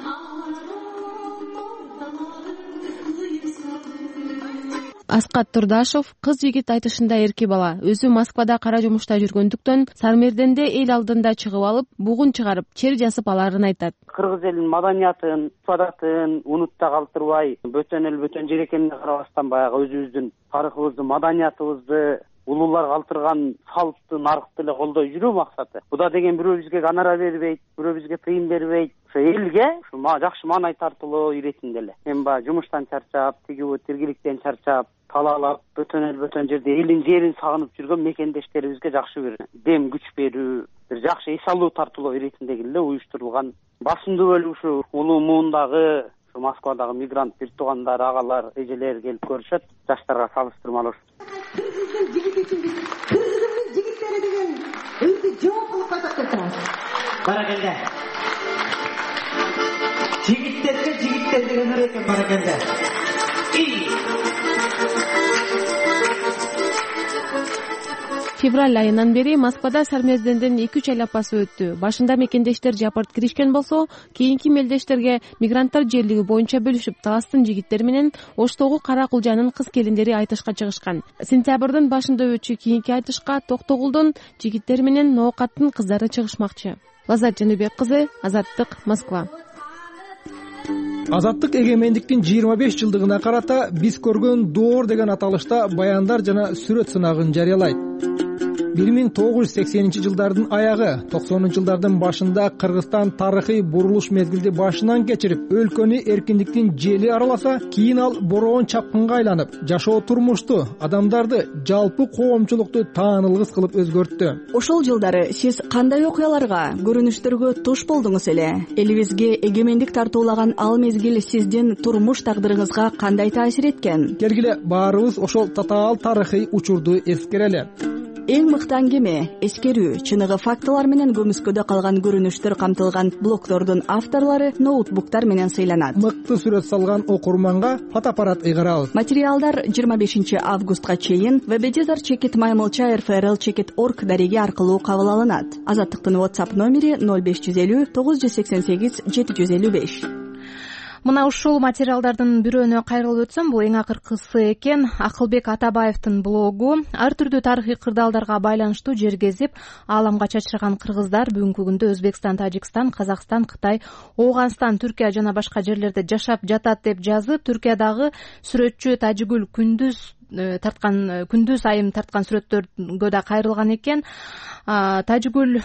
Аскат Турдашев кыз-жигит айтышында эрке бала, өзү Москвада кара жумушта жүргөндүктөн Сармерденде эл алдында чыгып алып, бугун чыгарып, чер жазып аларын айтат. Кыргыз элинин маданиятын, адатын унутта калтырбай, бөтөн эл бөтөн жер экенине карабастан баягы өзүбүздүн тарыхыбызды, маданиятыбызды улуулар калтырган салтты, нарыкты эле колдой жүрүү максаты. Буда деген бирөө бизге гонорар бербейт, бирөө бизге тыйын бербейт. Ошо элге жакшы маанай тартылуу иретинде эле. Мен баягы жумуштан чарчап, тигиби тиргиликтен чарчап, талаалап, бөтөн эл бөтөн жерде элин жерин сагынып жүргөн мекендештерибизге жакшы бир дем күч берүү, бир жакшы эс алуу тартылуу иретиндеги эле уюштурулган басымдуу бөлүгү ушу улуу муундагы Москвадагы мигрант бир туугандар, агалар, эжелер келип көрүшөт, жаштарга салыштырмалуу. Кыргыздын жигиттери деген өзү жооп кылып атат деп. Баракелде. Жигиттерге жигиттер деген ыр экен, баракелде. Февраль айынан бери Москвада Сармерденден 2-3 ай апасы өттү. Башында мекендештер жапырт киришкен болсо, кийинки мелдештерге мигранттар жерлиги боюнча бөлүшүп, Таластын жигиттери менен Оштогу Каракылжанын кыз келиндери айтышка чыгышкан. Сентябрдын башында өтчү кийинки айтышка Токтогулдун жигиттери менен Ноокаттын кыздары чыгышмакчы. Лаззат Жаныбек кызы, Азаттык, Москва. Азаттык эгемендиктин 25 жылдыгына карата биз көргөн доор деген аталышта баяндар жана сүрөт сынагын жарыялайт. 1980-жылдардын аягы, 90-жылдардын башында Кыргызстан тарыхый бурулуш мезгилди башынан кечирип, өлкөнү эркиндиктин жели араласа, кийин ал бороон чапкынга айланып, жашоо турмушту, адамдарды, жалпы коомчулукту таанылгыс кылып өзгөрттү. Ошол жылдары сиз кандай окуяларга, көрүнүштөргө туш болдуңуз эле? Элибизге эгемендик тартуулаган ал мезгил сиздин турмуш тагдырыңызга кандай таасир эткен? Келгиле баарыбыз ошол татаал тарыхый учурду эскерели. Эң мыкты аңгеме, эскерүү, чыныгы фактылар менен көмүскөдө калган көрүнүштөр камтылган блогдордун авторлору ноутбуктар менен сыйланат. Мыкты сүрөт салган окурманга фотоаппарат ыйгарабыз. Материалдар 25 августка чейин www.maymolcha.rfrl.org дареги аркылуу кабыл алынат. Азаттыктын WhatsApp номери 0550 988 755. мына ушул материалдардын бирөөнө кайрылып өтсөм, бул эң акыркысы экен. Акылбек Атабаевдин блогу. Ар түрдүү тарыхый кырдаалдарга байланыштуу жер кезип, ааламга чачырган кыргыздар бүгүнкү күндө Өзбекстан, Тажикстан, Казакстан, Кытай, Ооганстан, Түркия жана башка жерлерде жашап жатат деп жазып, Түркиядагы сүрөтчү Тажигүл Күндүз айым тарткан сүрөттөргө да кайрылган экен. Тажигүл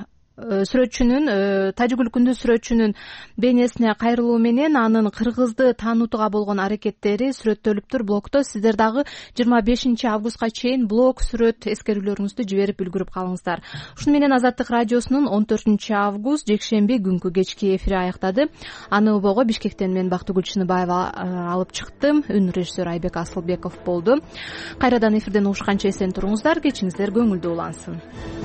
Күндүз сүрөтчүнүн бейнесине кайрылуу менен анын кыргызды таанутууга болгон аракеттери сүрөттөлүптүр блогдо. Сиздер дагы 25 августка чейин блог, сүрөт, эскерүүлөрүңүздү жиберип үлгүрүп калыңыздар. Ушуну менен Азаттык радиосунун 14 август жекшемби күнкү кечки эфири аяктады. Аны убого Бишкектен мен Бактыгүл Чыныбаева алып чыктым. Үн режиссер Айбек Асылбеков болду. Кайрадан эфирден угушканча эсен туруңуздар, кечиңиздер көңүлдүү улансын.